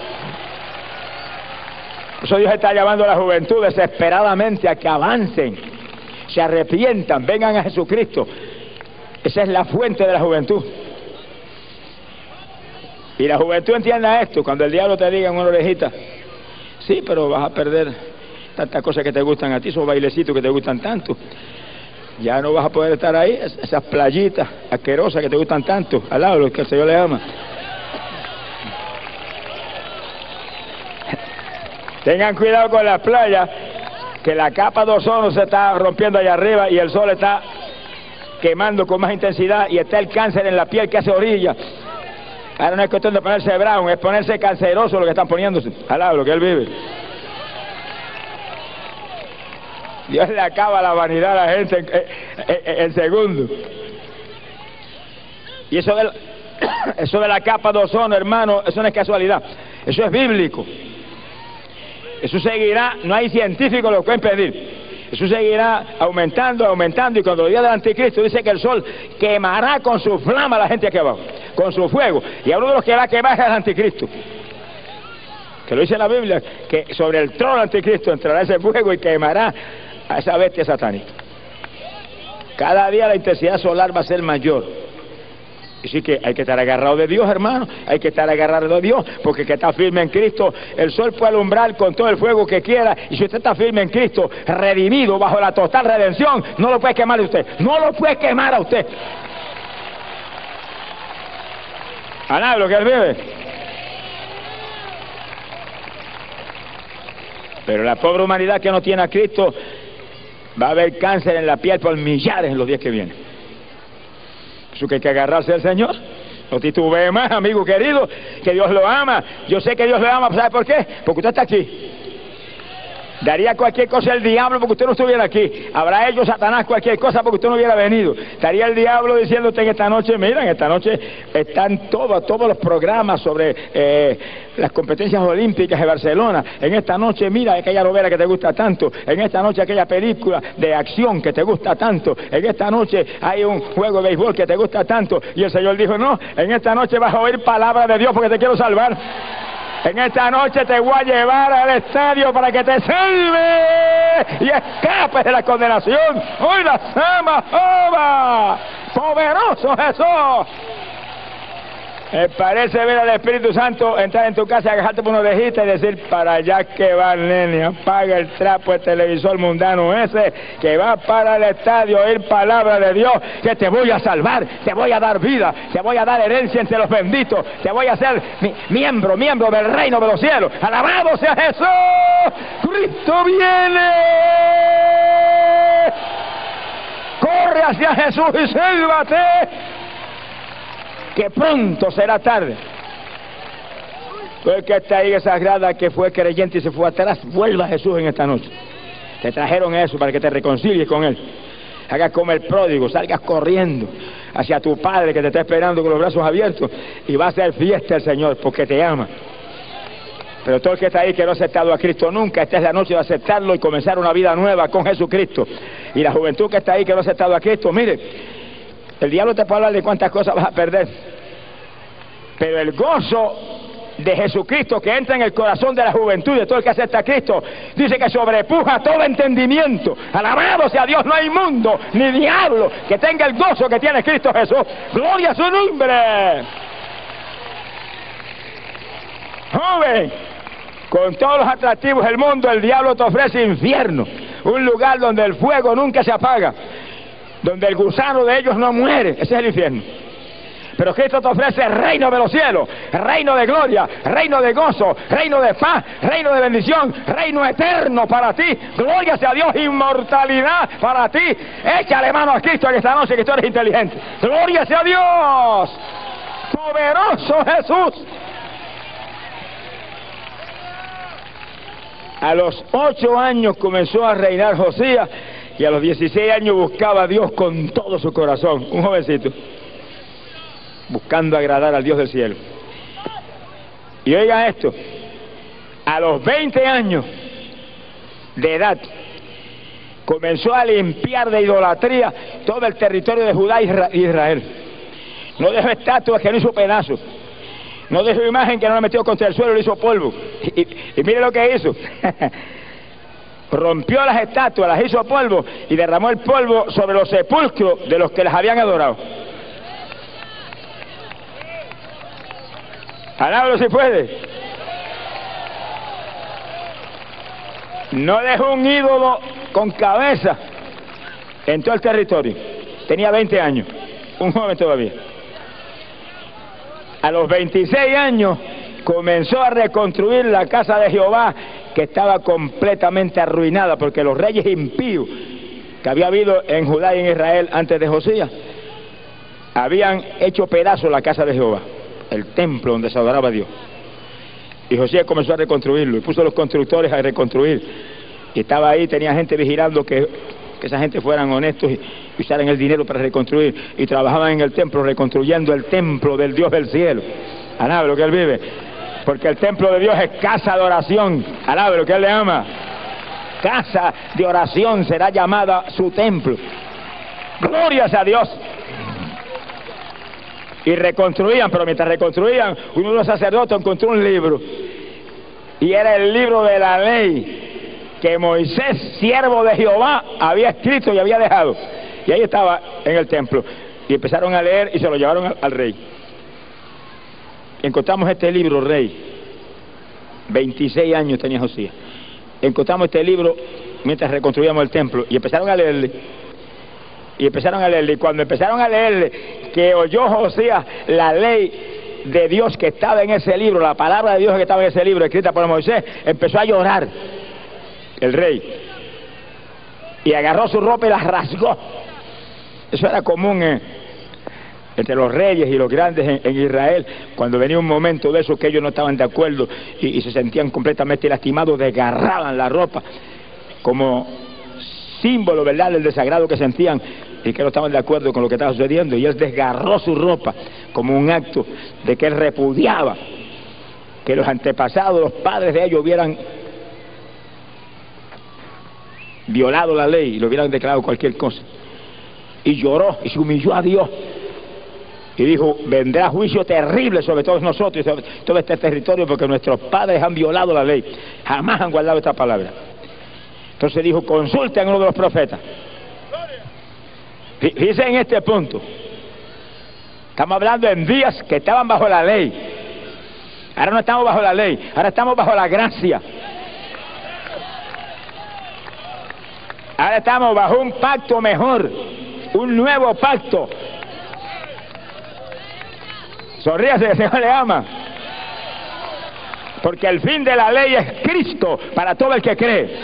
S1: Por eso Dios está llamando a la juventud desesperadamente a que avancen, se arrepientan, vengan a Jesucristo. Esa es la fuente de la juventud. Y la juventud entienda esto, cuando el diablo te diga en una orejita, sí, pero vas a perder tantas cosas que te gustan a ti, esos bailecitos que te gustan tanto. Ya no vas a poder estar ahí, esas playitas asquerosas que te gustan tanto, al lado de los que el Señor le ama. Tengan cuidado con las playas, que la capa de ozono se está rompiendo allá arriba y el sol está quemando con más intensidad y está el cáncer en la piel que hace orilla. Ahora no es cuestión de ponerse brown, es ponerse canceroso lo que están poniéndose. Alaba lo que él vive. Dios le acaba la vanidad a la gente en segundos. Y eso de la capa de ozono, hermano, eso no es casualidad, eso es bíblico. Eso seguirá, no hay científico lo que pueda impedir. Eso seguirá aumentando, y cuando los días del anticristo dice que el sol quemará con su flama a la gente aquí abajo, con su fuego. Y a uno de los que va a quemar es el anticristo. Que lo dice la Biblia, que sobre el trono del anticristo entrará ese fuego y quemará a esa bestia satánica. Cada día la intensidad solar va a ser mayor. Así que hay que estar agarrado de Dios, hermano, hay que estar agarrado de Dios, porque el que está firme en Cristo, el sol puede alumbrar con todo el fuego que quiera, y si usted está firme en Cristo, redimido bajo la total redención, no lo puede quemar a usted, no lo puede quemar a usted. A nada, lo que él vive. Pero la pobre humanidad que no tiene a Cristo, va a haber cáncer en la piel por millares en los días que vienen. Eso que hay que agarrarse al Señor. No titubee más, amigo querido, que Dios lo ama. Yo sé que Dios lo ama, ¿sabe por qué? Porque usted está aquí. Daría cualquier cosa el diablo porque usted no estuviera aquí. Habrá hecho Satanás cualquier cosa porque usted no hubiera venido. Estaría el diablo diciéndote en esta noche, mira, en esta noche están todos los programas sobre las competencias olímpicas de Barcelona. En esta noche, mira, aquella novela que te gusta tanto. En esta noche, aquella película de acción que te gusta tanto. En esta noche hay un juego de béisbol que te gusta tanto. Y el Señor dijo, no, en esta noche vas a oír palabra de Dios porque te quiero salvar. En esta noche te voy a llevar al estadio para que te salve y escapes de la condenación. Hoy la sama, Jehová, poderoso Jesús. Me parece ver al Espíritu Santo entrar en tu casa, agajarte por una orejita y decir: para allá que va el nene, apaga el trapo, el televisor mundano ese, que va para el estadio a oír palabra de Dios, que te voy a salvar, te voy a dar vida, te voy a dar herencia entre los benditos, te voy a hacer miembro del reino de los cielos. ¡Alabado sea Jesús! ¡Cristo viene! Corre hacia Jesús y sálvate, que pronto será tarde. El que está ahí en esa grada, que fue creyente y se fue atrás, vuelva a Jesús en esta noche. Te trajeron eso para que te reconcilies con Él. Hagas como el pródigo, salgas corriendo hacia tu Padre que te está esperando con los brazos abiertos, y va a hacer fiesta el Señor porque te ama. Pero todo el que está ahí que no ha aceptado a Cristo nunca, esta es la noche de aceptarlo y comenzar una vida nueva con Jesucristo. Y la juventud que está ahí que no ha aceptado a Cristo, mire, el diablo te puede hablar de cuántas cosas vas a perder, pero el gozo de Jesucristo que entra en el corazón de la juventud, de todo el que acepta a Cristo, dice que sobrepuja todo entendimiento. Alabado sea Dios, no hay mundo ni diablo que tenga el gozo que tiene Cristo Jesús. Gloria a su nombre. Joven, con todos los atractivos del mundo, el diablo te ofrece infierno, un lugar donde el fuego nunca se apaga, donde el gusano de ellos no muere. Ese es el infierno. Pero Cristo te ofrece el reino de los cielos, reino de gloria, reino de gozo, reino de paz, reino de bendición, reino eterno para ti. Gloria sea a Dios, inmortalidad para ti. Échale mano a Cristo en esta noche, que tú eres inteligente. Gloria sea a Dios, poderoso Jesús. A los 8 años comenzó a reinar Josías, y a los 16 años buscaba a Dios con todo su corazón. Un jovencito buscando agradar al Dios del cielo. Y oigan esto: a los 20 años de edad comenzó a limpiar de idolatría todo el territorio de Judá y Israel. No dejó estatuas que no hizo pedazos, no dejó imagen que no la metió contra el suelo y lo hizo polvo. Y mire lo que hizo. Rompió las estatuas, las hizo polvo y derramó el polvo sobre los sepulcros de los que las habían adorado. Alábalo si puede. No dejó un ídolo con cabeza en todo el territorio. Tenía 20 años, un joven todavía. A los 26 años comenzó a reconstruir la casa de Jehová, que estaba completamente arruinada, porque los reyes impíos que había habido en Judá y en Israel antes de Josías habían hecho pedazos la casa de Jehová, el templo donde se adoraba a Dios. Y Josías comenzó a reconstruirlo y puso a los constructores a reconstruir, y estaba ahí, tenía gente vigilando que esa gente fueran honestos y usaran el dinero para reconstruir, y trabajaban en el templo reconstruyendo el templo del Dios del cielo. Alabe lo que Él vive, porque el templo de Dios es casa de oración. Alabe lo que Él le ama. Casa de oración será llamada su templo. Glorias a Dios. Y reconstruían, pero mientras reconstruían, uno de los sacerdotes encontró un libro, y era el libro de la ley que Moisés, siervo de Jehová, había escrito y había dejado. Y ahí estaba en el templo. Y empezaron a leer y se lo llevaron al rey. Encontramos este libro, rey. 26 años tenía Josías. Encontramos este libro mientras reconstruíamos el templo, y empezaron a leerle. Y cuando empezaron a leerle, que oyó Josías la ley de Dios que estaba en ese libro, la palabra de Dios que estaba en ese libro, escrita por Moisés, empezó a llorar el rey, y agarró su ropa y la rasgó. Eso era común entre los reyes y los grandes en Israel. Cuando venía un momento de eso que ellos no estaban de acuerdo y se sentían completamente lastimados, desgarraban la ropa como símbolo, ¿verdad?, del desagrado que sentían y que no estaban de acuerdo con lo que estaba sucediendo. Y él desgarró su ropa como un acto de que él repudiaba que los antepasados, los padres de ellos, hubieran violado la ley y lo hubieran declarado cualquier cosa. Y lloró y se humilló a Dios y dijo: vendrá juicio terrible sobre todos nosotros y sobre todo este territorio, porque nuestros padres han violado la ley, jamás han guardado esta palabra. Entonces dijo: consulten a uno de los profetas. Fíjense en este punto: Estamos hablando en días que estaban bajo la ley. Ahora no estamos bajo la ley, ahora estamos bajo la gracia. Ahora estamos bajo un pacto mejor, un nuevo pacto. Sonríase, el Señor le ama. Porque el fin de la ley es Cristo para todo el que cree.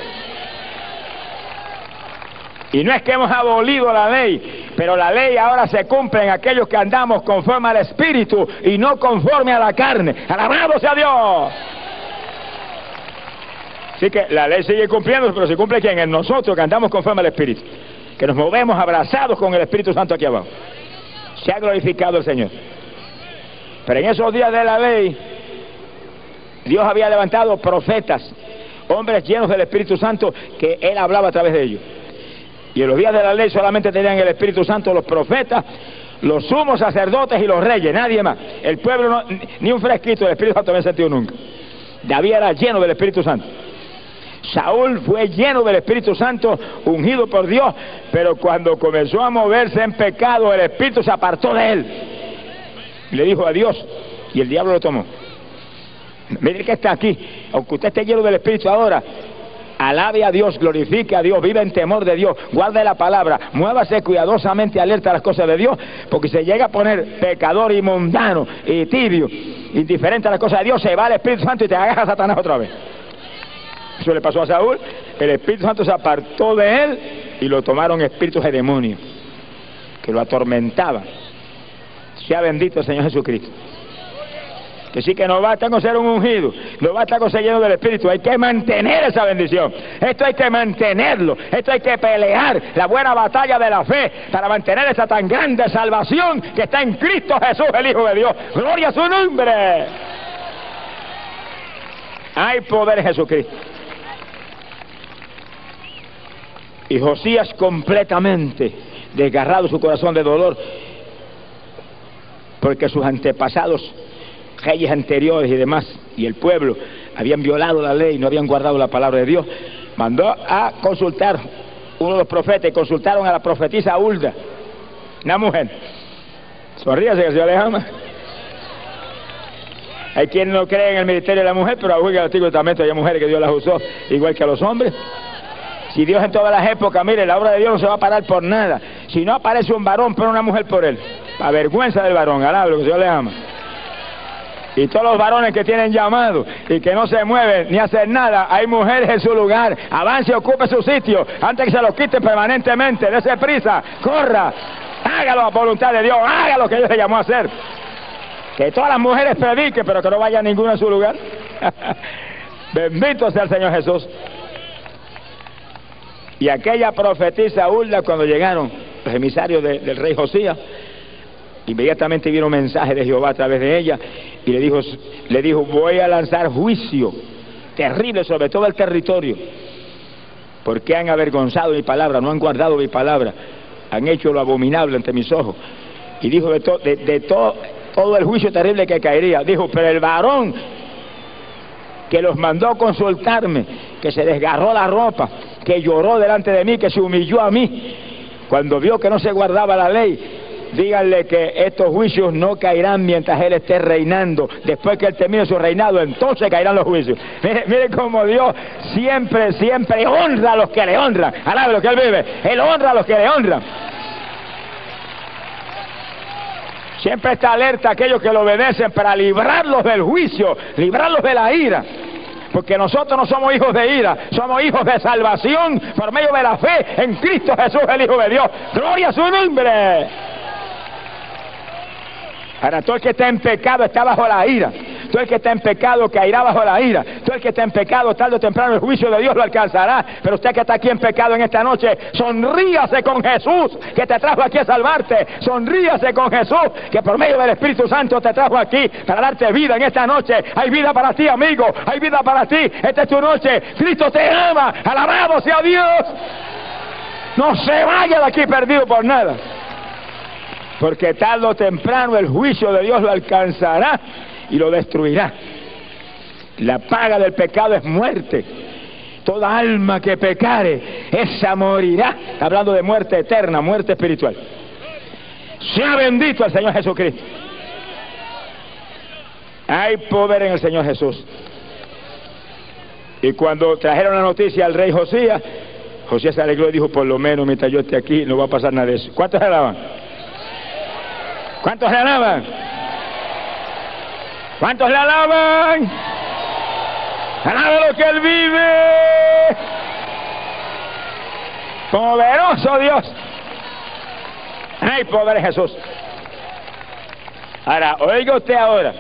S1: Y no es que hemos abolido la ley, pero la ley ahora se cumple en aquellos que andamos conforme al Espíritu y no conforme a la carne. ¡Alabado sea Dios! Así que la ley sigue cumpliendo, pero se cumple ¿quién? En nosotros que andamos conforme al Espíritu, que nos movemos abrazados con el Espíritu Santo aquí abajo. Se ha glorificado el Señor. Pero en esos días de la ley, Dios había levantado profetas, hombres llenos del Espíritu Santo, que Él hablaba a través de ellos. Y en los días de la ley solamente tenían el Espíritu Santo los profetas, los sumos sacerdotes y los reyes, nadie más. El pueblo no, ni un fresquito del Espíritu Santo había sentido nunca. David era lleno del Espíritu Santo. Saúl fue lleno del Espíritu Santo, ungido por Dios, pero cuando comenzó a moverse en pecado, el Espíritu se apartó de él. Y le dijo adiós, y el diablo lo tomó. Mire que está aquí, aunque usted esté lleno del Espíritu ahora, alabe a Dios, glorifique a Dios, vive en temor de Dios, guarde la palabra, muévase cuidadosamente alerta a las cosas de Dios, porque si se llega a poner pecador y mundano y tibio, indiferente a las cosas de Dios, se va el Espíritu Santo y te agarra a Satanás otra vez. Eso le pasó a Saúl, el Espíritu Santo se apartó de él y lo tomaron espíritus de demonios que lo atormentaban. Sea bendito el Señor Jesucristo. Que sí, que no basta con ser un ungido, no basta con ser lleno del Espíritu, hay que mantener esa bendición. Esto hay que mantenerlo, esto hay que pelear la buena batalla de la fe para mantener esa tan grande salvación que está en Cristo Jesús, el Hijo de Dios. ¡Gloria a su nombre! Hay poder en Jesucristo. Y Josías, completamente desgarrado su corazón de dolor, porque sus antepasados, reyes anteriores y demás, y el pueblo, habían violado la ley, no habían guardado la palabra de Dios, mandó a consultar uno de los profetas, y consultaron a la profetisa Hulda, una mujer. Sonríase, que el Señor les ama. Hay quienes no creen en el ministerio de la mujer, pero aún en el Antiguo Testamento había mujeres que Dios las usó, igual que a los hombres. Si Dios en todas las épocas, mire, la obra de Dios no se va a parar por nada. Si no aparece un varón, pone una mujer por él. A vergüenza del varón, alablo, que el Señor le ama. Y todos los varones que tienen llamado y que no se mueven ni hacen nada, hay mujeres en su lugar. Avance y ocupe su sitio antes que se lo quite permanentemente. Dese prisa, corra, hágalo a voluntad de Dios, hágalo que Dios le llamó a hacer. Que todas las mujeres prediquen, pero que no vaya ninguna en su lugar. Bendito sea el Señor Jesús. Y aquella profetisa Hulda, cuando llegaron los emisarios del rey Josías, inmediatamente vino un mensaje de Jehová a través de ella y le dijo, voy a lanzar juicio terrible sobre todo el territorio, porque han avergonzado mi palabra, no han guardado mi palabra, han hecho lo abominable ante mis ojos. Y dijo todo el juicio terrible que caería. Dijo, pero el varón que los mandó a consultarme, que se desgarró la ropa, que lloró delante de mí, que se humilló a mí, cuando vio que no se guardaba la ley, díganle que estos juicios no caerán mientras Él esté reinando. Después que Él termine su reinado, entonces caerán los juicios. Mire cómo Dios siempre honra a los que le honran. Alabe lo que Él vive. Él honra a los que le honran. Siempre está alerta a aquellos que lo obedecen para librarlos del juicio, librarlos de la ira. Porque nosotros no somos hijos de ira, somos hijos de salvación por medio de la fe en Cristo Jesús, el Hijo de Dios. ¡Gloria a su nombre! Ahora, todo el que está en pecado está bajo la ira. Todo el que está en pecado caerá bajo la ira. Todo el que está en pecado, tarde o temprano, el juicio de Dios lo alcanzará. Pero usted que está aquí en pecado en esta noche, sonríase con Jesús, que te trajo aquí a salvarte. Sonríase con Jesús, que por medio del Espíritu Santo te trajo aquí para darte vida en esta noche. Hay vida para ti, amigo. Hay vida para ti. Esta es tu noche. Cristo te ama. Alabado sea Dios. No se vaya de aquí perdido por nada. Porque tarde o temprano el juicio de Dios lo alcanzará y lo destruirá. La paga del pecado es muerte. Toda alma que pecare, esa morirá. Está hablando de muerte eterna, muerte espiritual. Sea bendito el Señor Jesucristo. Hay poder en el Señor Jesús. Y cuando trajeron la noticia al rey Josías, Josías se alegró y dijo, por lo menos mientras yo esté aquí no va a pasar nada de eso. ¿Cuántos le alaban? ¿Cuántos le alaban? ¿Cuántos le alaban? ¡Alaba lo que Él vive! ¡Poderoso Dios! ¡Hay poder en Jesús! Ahora, oiga usted ahora.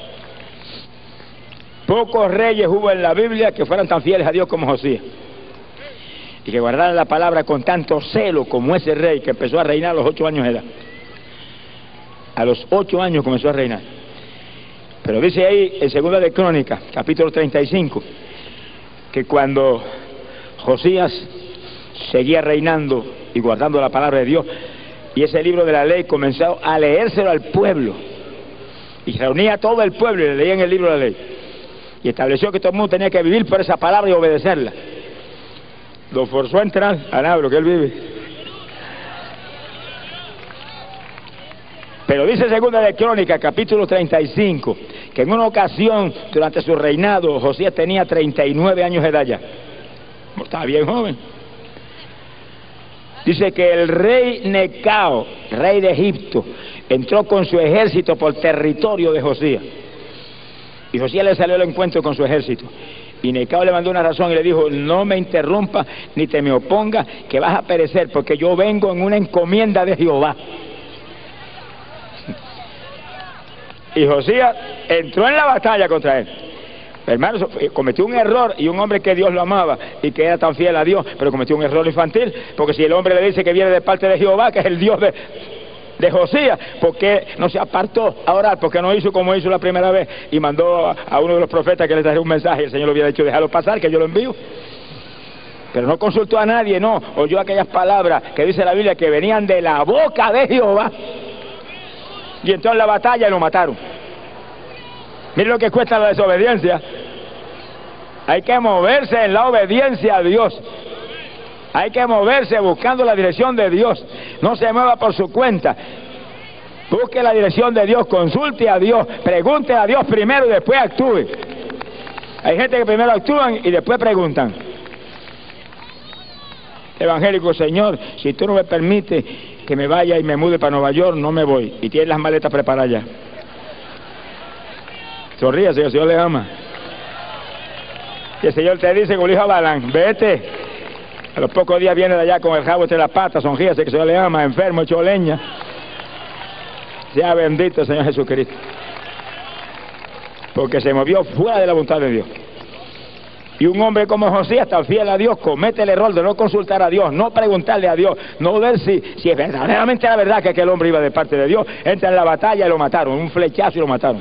S1: Pocos reyes hubo en la Biblia que fueran tan fieles a Dios como Josías. Y que guardaran la palabra con tanto celo como ese rey que empezó a reinar a los 8 años de edad. A los 8 años comenzó a reinar. Pero dice ahí en Segunda de Crónicas, capítulo 35, que cuando Josías seguía reinando y guardando la palabra de Dios, y ese libro de la ley comenzó a leérselo al pueblo, y reunía a todo el pueblo y le leían el libro de la ley, y estableció que todo el mundo tenía que vivir por esa palabra y obedecerla. Lo forzó a entrar al abro que él vive. Pero dice Segunda de Crónicas, capítulo 35, que en una ocasión, durante su reinado, Josías tenía 39 años de edad ya. Estaba bien joven. Dice que el rey Necao, rey de Egipto, entró con su ejército por territorio de Josías. Y Josías le salió al encuentro con su ejército. Y Necao le mandó una razón y le dijo, no me interrumpas ni te me opongas, que vas a perecer, porque yo vengo en una encomienda de Jehová. Y Josías entró en la batalla contra él. Hermanos, cometió un error, y un hombre que Dios lo amaba y que era tan fiel a Dios, pero cometió un error infantil, porque si el hombre le dice que viene de parte de Jehová, que es el Dios de Josías, ¿por qué no se apartó a orar? ¿Por qué no hizo como hizo la primera vez y mandó a uno de los profetas que le trajera un mensaje? El Señor le hubiera dicho, déjalo pasar, que yo lo envío. Pero no consultó a nadie, no, oyó aquellas palabras que dice la Biblia que venían de la boca de Jehová, y entró en la batalla y lo mataron. Miren lo que cuesta la desobediencia. Hay que moverse en la obediencia a Dios. Hay que moverse buscando la dirección de Dios. No se mueva por su cuenta. Busque la dirección de Dios, consulte a Dios, pregunte a Dios primero y después actúe. Hay gente que primero actúan y después preguntan. Evangélico, Señor, si tú no me permites que me vaya y me mude para Nueva York, no me voy. Y tiene las maletas preparadas ya. Sonríase, que el Señor le ama. Y el Señor te dice, como le dijo a Balán, vete. A los pocos días viene de allá con el rabo entre las patas, sonríase, que el Señor le ama, enfermo, hecho leña. Sea bendito el Señor Jesucristo. Porque se movió fuera de la voluntad de Dios. Y un hombre como Josías, tan fiel a Dios, comete el error de no consultar a Dios, no preguntarle a Dios, no ver si es verdaderamente la verdad que aquel hombre iba de parte de Dios. Entra en la batalla y lo mataron, un flechazo y lo mataron.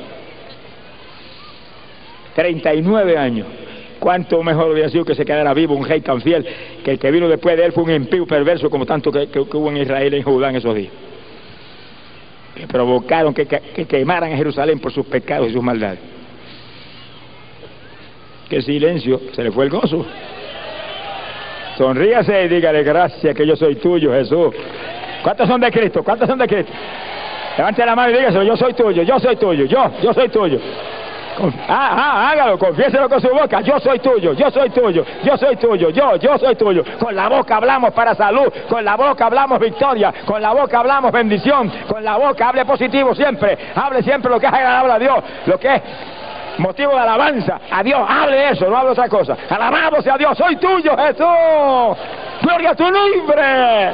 S1: 39 años. Cuánto mejor hubiera sido que se quedara vivo un rey tan fiel, que el que vino después de él fue un impío perverso como tanto que hubo en Israel y en Judá en esos días. Que provocaron que quemaran a Jerusalén por sus pecados y sus maldades. Qué silencio, se le fue el gozo. Sonríase y dígale, gracias que yo soy tuyo, Jesús. ¿Cuántos son de Cristo? ¿Cuántos son de Cristo? Levante la mano y dígaselo, yo soy tuyo, yo soy tuyo, yo soy tuyo. Hágalo, confiéselo con su boca, yo soy tuyo, yo soy tuyo, yo soy tuyo, yo soy tuyo. Con la boca hablamos para salud, con la boca hablamos victoria, con la boca hablamos bendición, con la boca hable positivo siempre, hable siempre lo que es agradable a Dios, lo que es motivo de alabanza a Dios, hable eso, no hable otra cosa. Alabamos a Dios, soy tuyo, Jesús, gloria a tu nombre.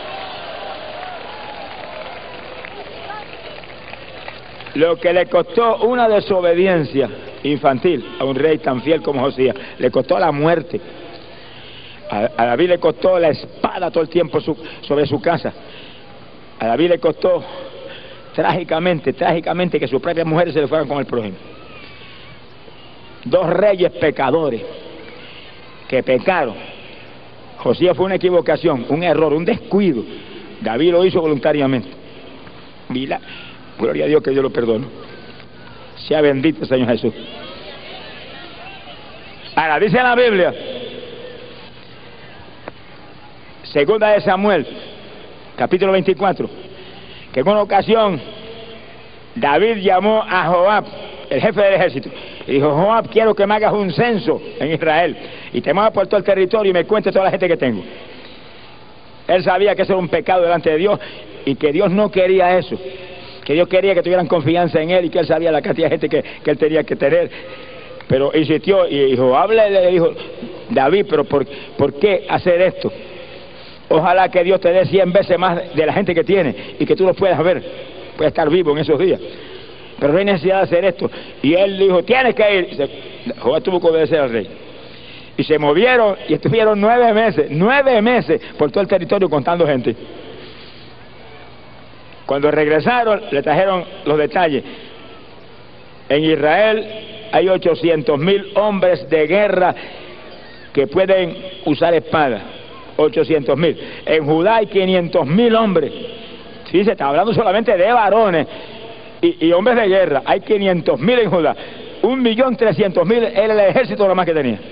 S1: Lo que le costó una desobediencia infantil a un rey tan fiel como Josías, le costó la muerte. A David le costó la espada todo el tiempo sobre su casa. A David le costó trágicamente que sus propias mujeres se le fueran con el prójimo. 2 reyes pecadores que pecaron. Josías fue una equivocación, un error, un descuido. David lo hizo voluntariamente. Mira, gloria a Dios que yo lo perdono. Sea bendito el Señor Jesús. Ahora dice la Biblia, Segunda de Samuel, capítulo 24, que en una ocasión David llamó a Joab, el jefe del ejército, y dijo: Joab, quiero que me hagas un censo en Israel y te muevas por todo el territorio y me cuentes toda la gente que tengo. Él sabía que eso era un pecado delante de Dios y que Dios no quería eso, que Dios quería que tuvieran confianza en él y que él sabía la cantidad de gente que él tenía que tener. Pero insistió y Joab le dijo: David, pero ¿por qué hacer esto? Ojalá que Dios te dé 100 veces más de la gente que tiene y que tú lo puedas ver, puedas estar vivo en esos días. Pero no hay necesidad de hacer esto. Y él dijo: tienes que ir. Joab tuvo que obedecer al rey. Y se movieron y estuvieron 9 meses por todo el territorio contando gente. Cuando regresaron, le trajeron los detalles. En Israel hay 800,000 hombres de guerra que pueden usar espada. 800,000. En Judá hay 500,000 hombres. Sí, se está hablando solamente de varones y hombres de guerra. Hay 500,000 en Judá. 1.300.000 era el ejército lo más que tenía.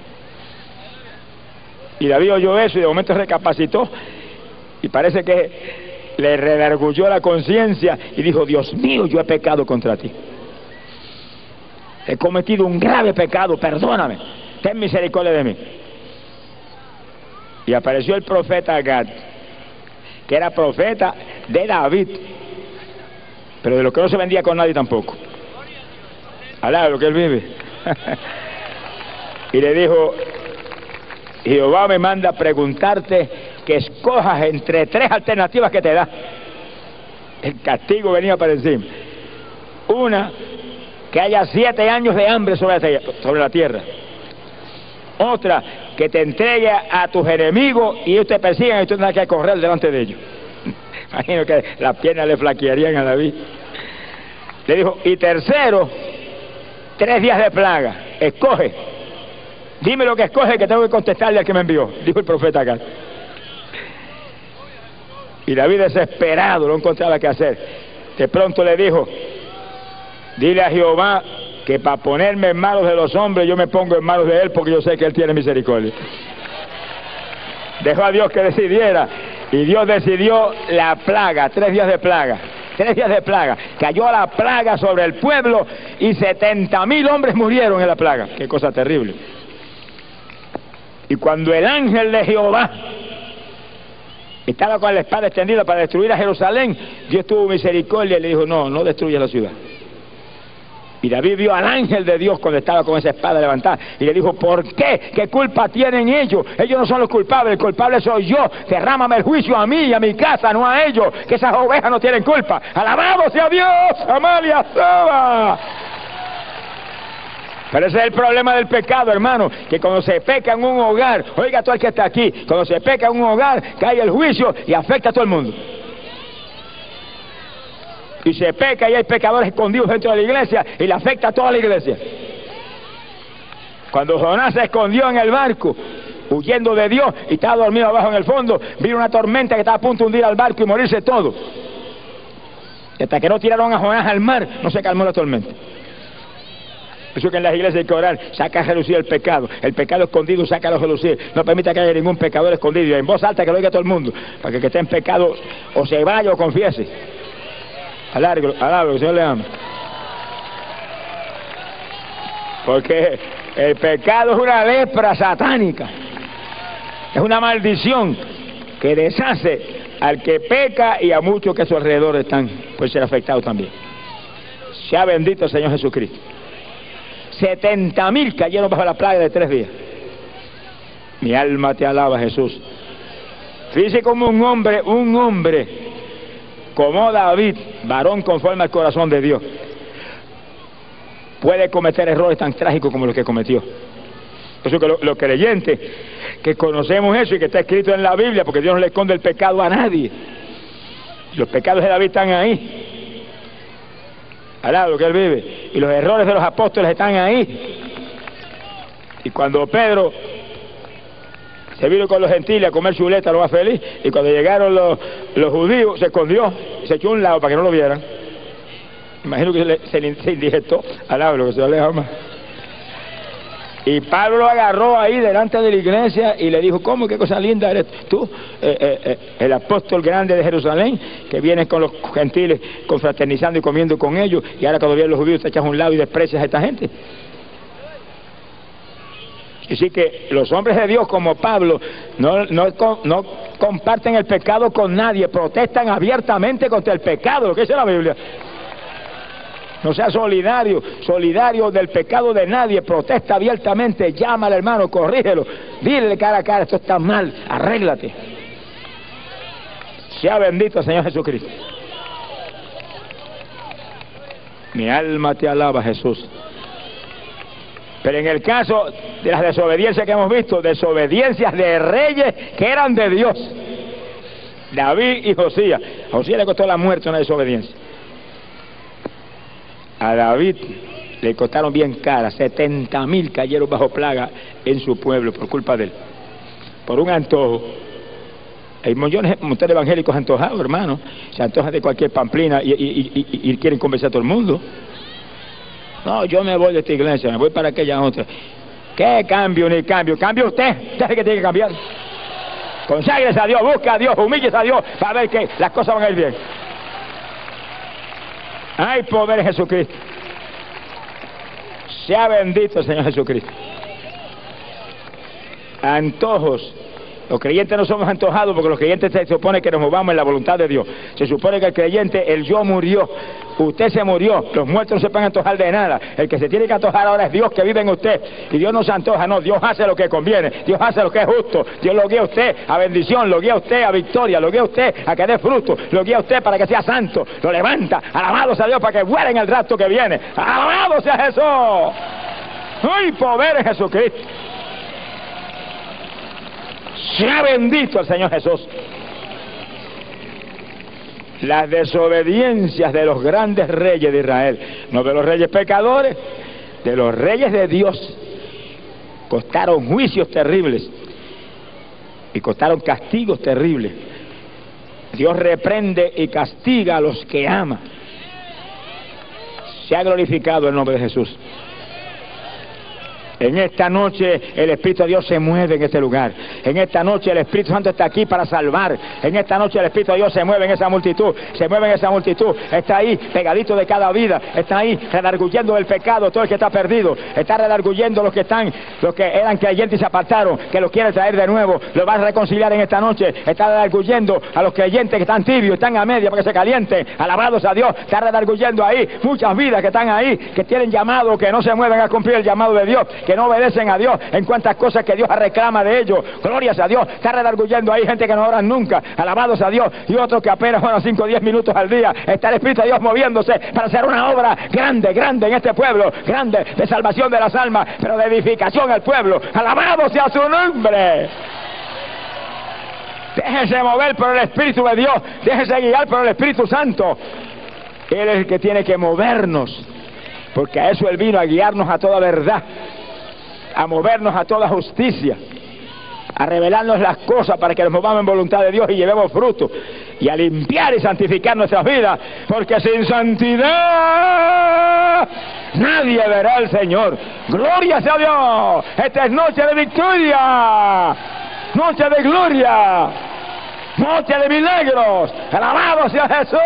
S1: Y David oyó eso y de momento recapacitó y parece que le redarguyó la conciencia y dijo: Dios mío, yo he pecado contra ti. He cometido un grave pecado, perdóname, ten misericordia de mí. Y apareció el profeta Gad, que era profeta de David, pero de lo que no se vendía con nadie tampoco. Alá, de lo que él vive. Y le dijo: Jehová me manda a preguntarte que escojas entre 3 alternativas que te da. El castigo venía para encima. Una, que haya 7 años de hambre sobre la tierra. Otra, que te entregue a tus enemigos y ellos te persigan y tú tengas que correr delante de ellos. Imagino que las piernas le flaquearían a David. Le dijo: y tercero, 3 días de plaga. Escoge. Dime lo que escoge, que tengo que contestarle al que me envió, dijo el profeta Gad. Y David, desesperado, no encontraba qué hacer. De pronto le dijo: dile a Jehová que para ponerme en manos de los hombres yo me pongo en manos de él, porque yo sé que él tiene misericordia. Dejó a Dios que decidiera y Dios decidió la plaga, 3 días de plaga. 3 días de plaga. Cayó la plaga sobre el pueblo y 70,000 hombres murieron en la plaga. Qué cosa terrible. Y cuando el ángel de Jehová estaba con la espada extendida para destruir a Jerusalén, Dios tuvo misericordia y le dijo: no destruyas la ciudad. Y David vio al ángel de Dios cuando estaba con esa espada levantada y le dijo: ¿por qué? ¿Qué culpa tienen ellos? Ellos no son los culpables, el culpable soy yo. Derrámame el juicio a mí y a mi casa, no a ellos, que esas ovejas no tienen culpa. ¡Alabado sea Dios! ¡Amalia Soba! Pero ese es el problema del pecado, hermano, que cuando se peca en un hogar, oiga tú el que está aquí, cuando se peca en un hogar, cae el juicio y afecta a todo el mundo. Y se peca y hay pecadores escondidos dentro de la iglesia y le afecta a toda la iglesia. Cuando Jonás se escondió en el barco, huyendo de Dios, y estaba dormido abajo en el fondo, vino una tormenta que estaba a punto de hundir al barco y morirse todo. Y hasta que no tiraron a Jonás al mar, no se calmó la tormenta. Por eso que en las iglesias hay que orar: saca a relucir el pecado escondido, sácalo a relucir, no permita que haya ningún pecador escondido, y en voz alta que lo oiga todo el mundo, para que el que esté en pecado o se vaya o confiese. Alargo, que el Señor le ama. Porque el pecado es una lepra satánica, es una maldición que deshace al que peca y a muchos que a su alrededor están, pueden ser afectados también. Sea bendito el Señor Jesucristo. 70,000 cayeron bajo la plaga de 3 días. Mi alma te alaba, Jesús. Fíjese como un hombre como David, varón conforme al corazón de Dios, puede cometer errores tan trágicos como los que cometió. Por eso que los creyentes que conocemos eso y que está escrito en la Biblia, porque Dios no le esconde el pecado a nadie, los pecados de David están ahí, al lado que él vive, y los errores de los apóstoles están ahí. Y cuando Pedro se vino con los gentiles a comer chuleta, lo más feliz, y cuando llegaron los judíos se escondió y se echó a un lado para que no lo vieran. Imagino que se indigestó al hablo, que se lo ama. Y Pablo lo agarró ahí delante de la iglesia y le dijo: ¿cómo? ¿Qué cosa linda eres tú? El apóstol grande de Jerusalén, que vienes con los gentiles confraternizando y comiendo con ellos, y ahora cuando vienen los judíos te echas a un lado y desprecias a esta gente. Así que los hombres de Dios como Pablo no comparten el pecado con nadie, protestan abiertamente contra el pecado, lo que dice la Biblia. No sea solidario del pecado de nadie, protesta abiertamente, llama al hermano, corrígelo, dile cara a cara: esto está mal, arréglate. Sea bendito el Señor Jesucristo. Mi alma te alaba, Jesús. Pero en el caso de las desobediencias que hemos visto, desobediencias de reyes que eran de Dios, David y Josías. A Josías le costó la muerte una desobediencia. A David le costaron bien cara, 70,000 cayeron bajo plaga en su pueblo por culpa de él, por un antojo. Hay millones de evangélicos antojados, hermano, se antojan de cualquier pamplina y quieren convencer a todo el mundo. No, yo me voy de esta iglesia, me voy para aquella otra. ¿Qué cambio ni cambio? Cambie usted es el que tiene que cambiar. Conságrese a Dios, busca a Dios, humíllese a Dios para ver que las cosas van a ir bien. Hay poder en Jesucristo. Sea bendito el Señor Jesucristo. Antojos. Los creyentes no somos antojados porque los creyentes se supone que nos movamos en la voluntad de Dios. Se supone que el creyente, el yo murió, usted se murió, los muertos no se pueden antojar de nada. El que se tiene que antojar ahora es Dios que vive en usted. Y Dios no se antoja, no, Dios hace lo que conviene, Dios hace lo que es justo. Dios lo guía a usted a bendición, lo guía a usted a victoria, lo guía a usted a que dé fruto, lo guía a usted para que sea santo, lo levanta, alabado sea Dios para que vuela en el rapto que viene. Alabado sea Jesús. ¡Ay, poder en Jesucristo! Sea bendito el Señor Jesús. Las desobediencias de los grandes reyes de Israel, no de los reyes pecadores, de los reyes de Dios, costaron juicios terribles y costaron castigos terribles. Dios reprende y castiga a los que ama. Se ha glorificado el nombre de Jesús. En esta noche el Espíritu de Dios se mueve en este lugar. En esta noche el Espíritu Santo está aquí para salvar. En esta noche el Espíritu de Dios se mueve en esa multitud. Se mueve en esa multitud. Está ahí pegadito de cada vida. Está ahí redarguyendo del pecado todo el que está perdido. Está redarguyendo los que eran creyentes y se apartaron, que los quiere traer de nuevo. Los va a reconciliar en esta noche. Está redarguyendo a los creyentes que están tibios, están a media para que se calienten. Alabados a Dios. Está redarguyendo ahí muchas vidas que están ahí, que tienen llamado, que no se mueven a cumplir el llamado de Dios, que no obedecen a Dios en cuantas cosas que Dios reclama de ellos. Glorias a Dios. Está redarguyendo ahí gente que no oran nunca. Alabados a Dios. Y otros que apenas oran 5 o 10 minutos al día. Está el Espíritu de Dios moviéndose para hacer una obra grande en este pueblo, grande de salvación de las almas, pero de edificación al pueblo. Alabado sea su nombre. Déjese mover por el Espíritu de Dios. Déjese guiar por el Espíritu Santo. Él es el que tiene que movernos, porque a eso Él vino, a guiarnos a toda verdad, a movernos a toda justicia, a revelarnos las cosas para que nos movamos en voluntad de Dios y llevemos fruto, y a limpiar y santificar nuestras vidas, porque sin santidad nadie verá al Señor. Gloria sea Dios. Esta es noche de victoria, noche de gloria, noche de milagros. Alabado sea Jesús.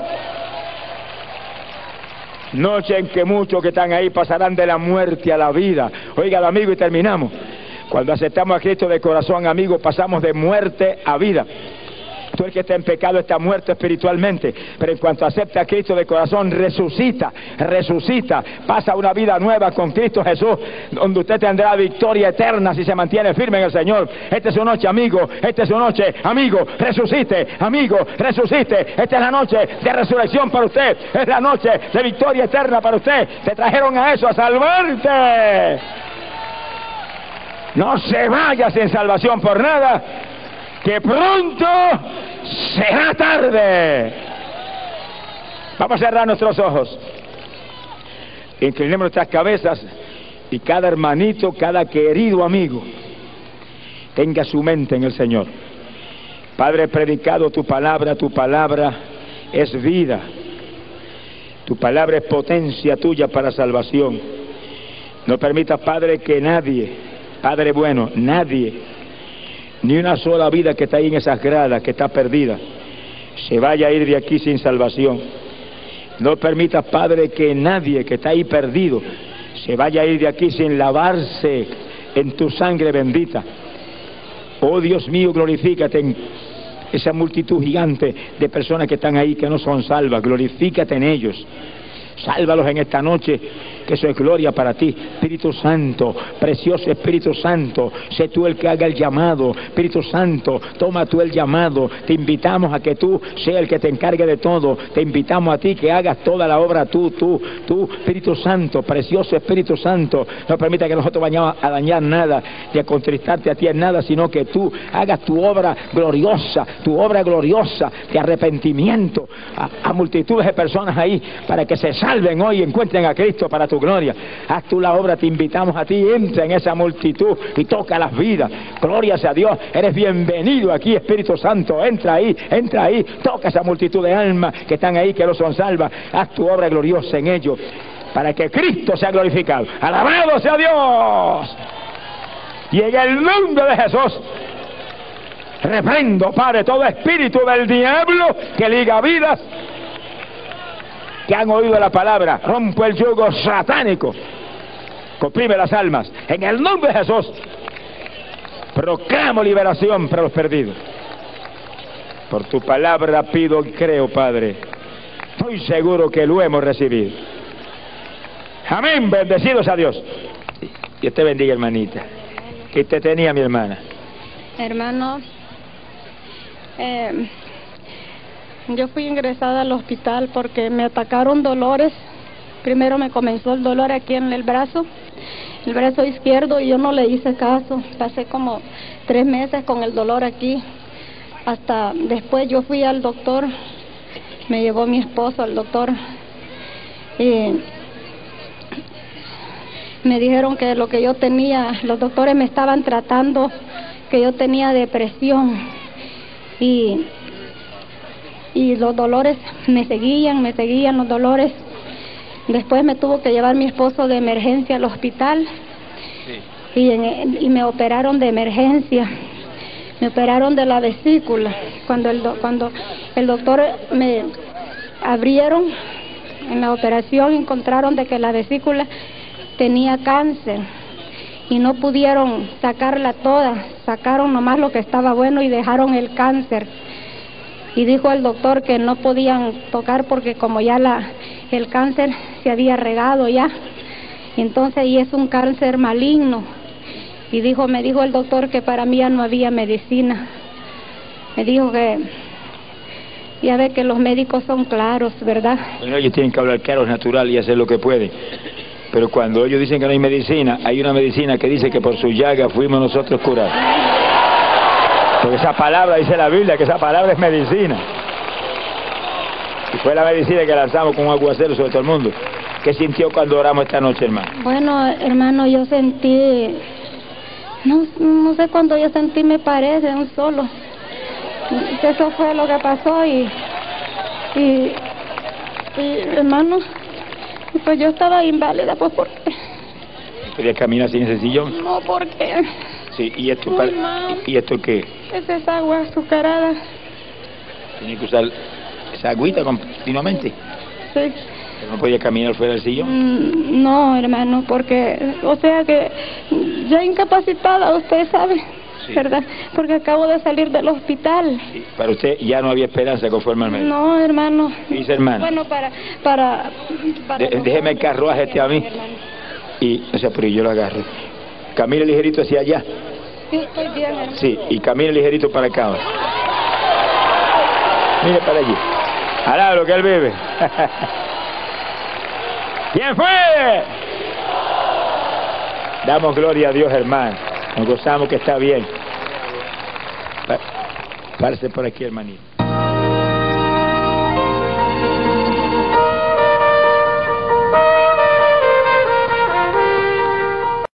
S1: Noche en que muchos que están ahí pasarán de la muerte a la vida. Oiga, amigo, y terminamos. Cuando aceptamos a Cristo de corazón, amigo, pasamos de muerte a vida. Tú el que está en pecado está muerto espiritualmente, pero en cuanto acepta a Cristo de corazón, resucita, pasa una vida nueva con Cristo Jesús, donde usted tendrá victoria eterna si se mantiene firme en el Señor. Esta es su noche, amigo, esta es su noche, amigo, resucite, amigo, resucite. Esta es la noche de resurrección para usted, es la noche de victoria eterna para usted. Te trajeron a eso, a salvarte. No se vaya sin salvación por nada, que pronto será tarde. Vamos a cerrar nuestros ojos, inclinemos nuestras cabezas, y cada hermanito, cada querido amigo tenga su mente en el Señor. Padre, predicado tu palabra es vida, tu palabra es potencia tuya para salvación, No permitas, Padre, que nadie, Padre bueno, nadie, ni una sola vida que está ahí en esas gradas, que está perdida, se vaya a ir de aquí sin salvación. No permitas, Padre, que nadie que está ahí perdido se vaya a ir de aquí sin lavarse en tu sangre bendita. Oh Dios mío, glorifícate en esa multitud gigante de personas que están ahí que no son salvas. Glorifícate en ellos. Sálvalos en esta noche, que eso es gloria para ti. Espíritu Santo, precioso Espíritu Santo, sé tú el que haga el llamado. Espíritu Santo, toma tú el llamado. Te invitamos a que tú seas el que te encargue de todo. Te invitamos a ti que hagas toda la obra tú, Espíritu Santo, precioso Espíritu Santo. No permita que nosotros vayamos a dañar nada, ni a contristarte a ti en nada, sino que tú hagas tu obra gloriosa de arrepentimiento a multitudes de personas ahí, para que se salven hoy y encuentren a Cristo para tu gloria. Haz tú la obra, te invitamos a ti, entra en esa multitud y toca las vidas. Gloria sea a Dios, eres bienvenido aquí, Espíritu Santo, entra ahí, toca esa multitud de almas que están ahí, que no son salvas. Haz tu obra gloriosa en ellos, para que Cristo sea glorificado. Alabado sea Dios. Y en el nombre de Jesús reprendo, Padre, todo espíritu del diablo que liga vidas que han oído la palabra. Rompo el yugo satánico que oprime las almas. En el nombre de Jesús proclamo liberación para los perdidos. Por tu palabra pido y creo, Padre. Estoy seguro que lo hemos recibido. Amén. Bendecidos a Dios. Dios te bendiga, hermanita. ¿Qué te tenía, mi hermana?
S2: Hermano, yo fui ingresada al hospital porque me atacaron dolores. Primero me comenzó el dolor aquí en el brazo izquierdo, y yo no le hice caso. Pasé como 3 meses con el dolor aquí. Hasta después yo fui al doctor, me llevó mi esposo al doctor, y me dijeron que lo que yo tenía, los doctores me estaban tratando, que yo tenía depresión, y los dolores me seguían los dolores. Después me tuvo que llevar mi esposo de emergencia al hospital, sí. y me operaron de emergencia, me operaron de la vesícula. Cuando el doctor me abrieron en la operación, encontraron de que la vesícula tenía cáncer y no pudieron sacarla toda, sacaron nomás lo que estaba bueno y dejaron el cáncer. Y dijo el doctor que no podían tocar porque como ya el cáncer se había regado ya, entonces y es un cáncer maligno. Y me dijo el doctor que para mí ya no había medicina. Me dijo que ya ve que los médicos son claros, ¿verdad?
S1: Bueno, ellos tienen que hablar claro, es natural, y hacer lo que pueden. Pero cuando ellos dicen que no hay medicina, hay una medicina que dice que por su llaga fuimos nosotros curados. Porque esa palabra, dice la Biblia, que esa palabra es medicina. Y fue la medicina que lanzamos con un aguacero sobre todo el mundo. ¿Qué sintió cuando oramos esta noche, hermano?
S2: Bueno, hermano, yo sentí, no sé cuándo yo sentí, me parece, un solo. Eso fue lo que pasó y hermano, pues yo estaba inválida, pues porque...
S1: ¿Podía caminar sin ese sillón?
S2: No, porque...
S1: Sí, ¿y esto qué?
S2: Esa es agua azucarada.
S1: ¿Tenía que usar esa agüita continuamente?
S2: Sí.
S1: ¿Pero no podía caminar fuera del sillón?
S2: No, hermano, porque, o sea que ya incapacitada, usted sabe, sí. ¿Verdad? Porque acabo de salir del hospital. Sí.
S1: Para usted ya no había esperanza conforme al médico.
S2: No, hermano.
S1: ¿Qué dice, hermano?
S2: Bueno,
S1: déjeme el carruaje a mí. Y, o sea, pero yo lo agarro. Camine ligerito hacia allá.
S2: Sí, estoy bien, hermano.
S1: Sí, y camine ligerito para acá. Mire para allí. Alá lo que él vive. ¿Quién fue? Damos gloria a Dios, hermano. Nos gozamos que está bien. Párese por aquí, hermanito.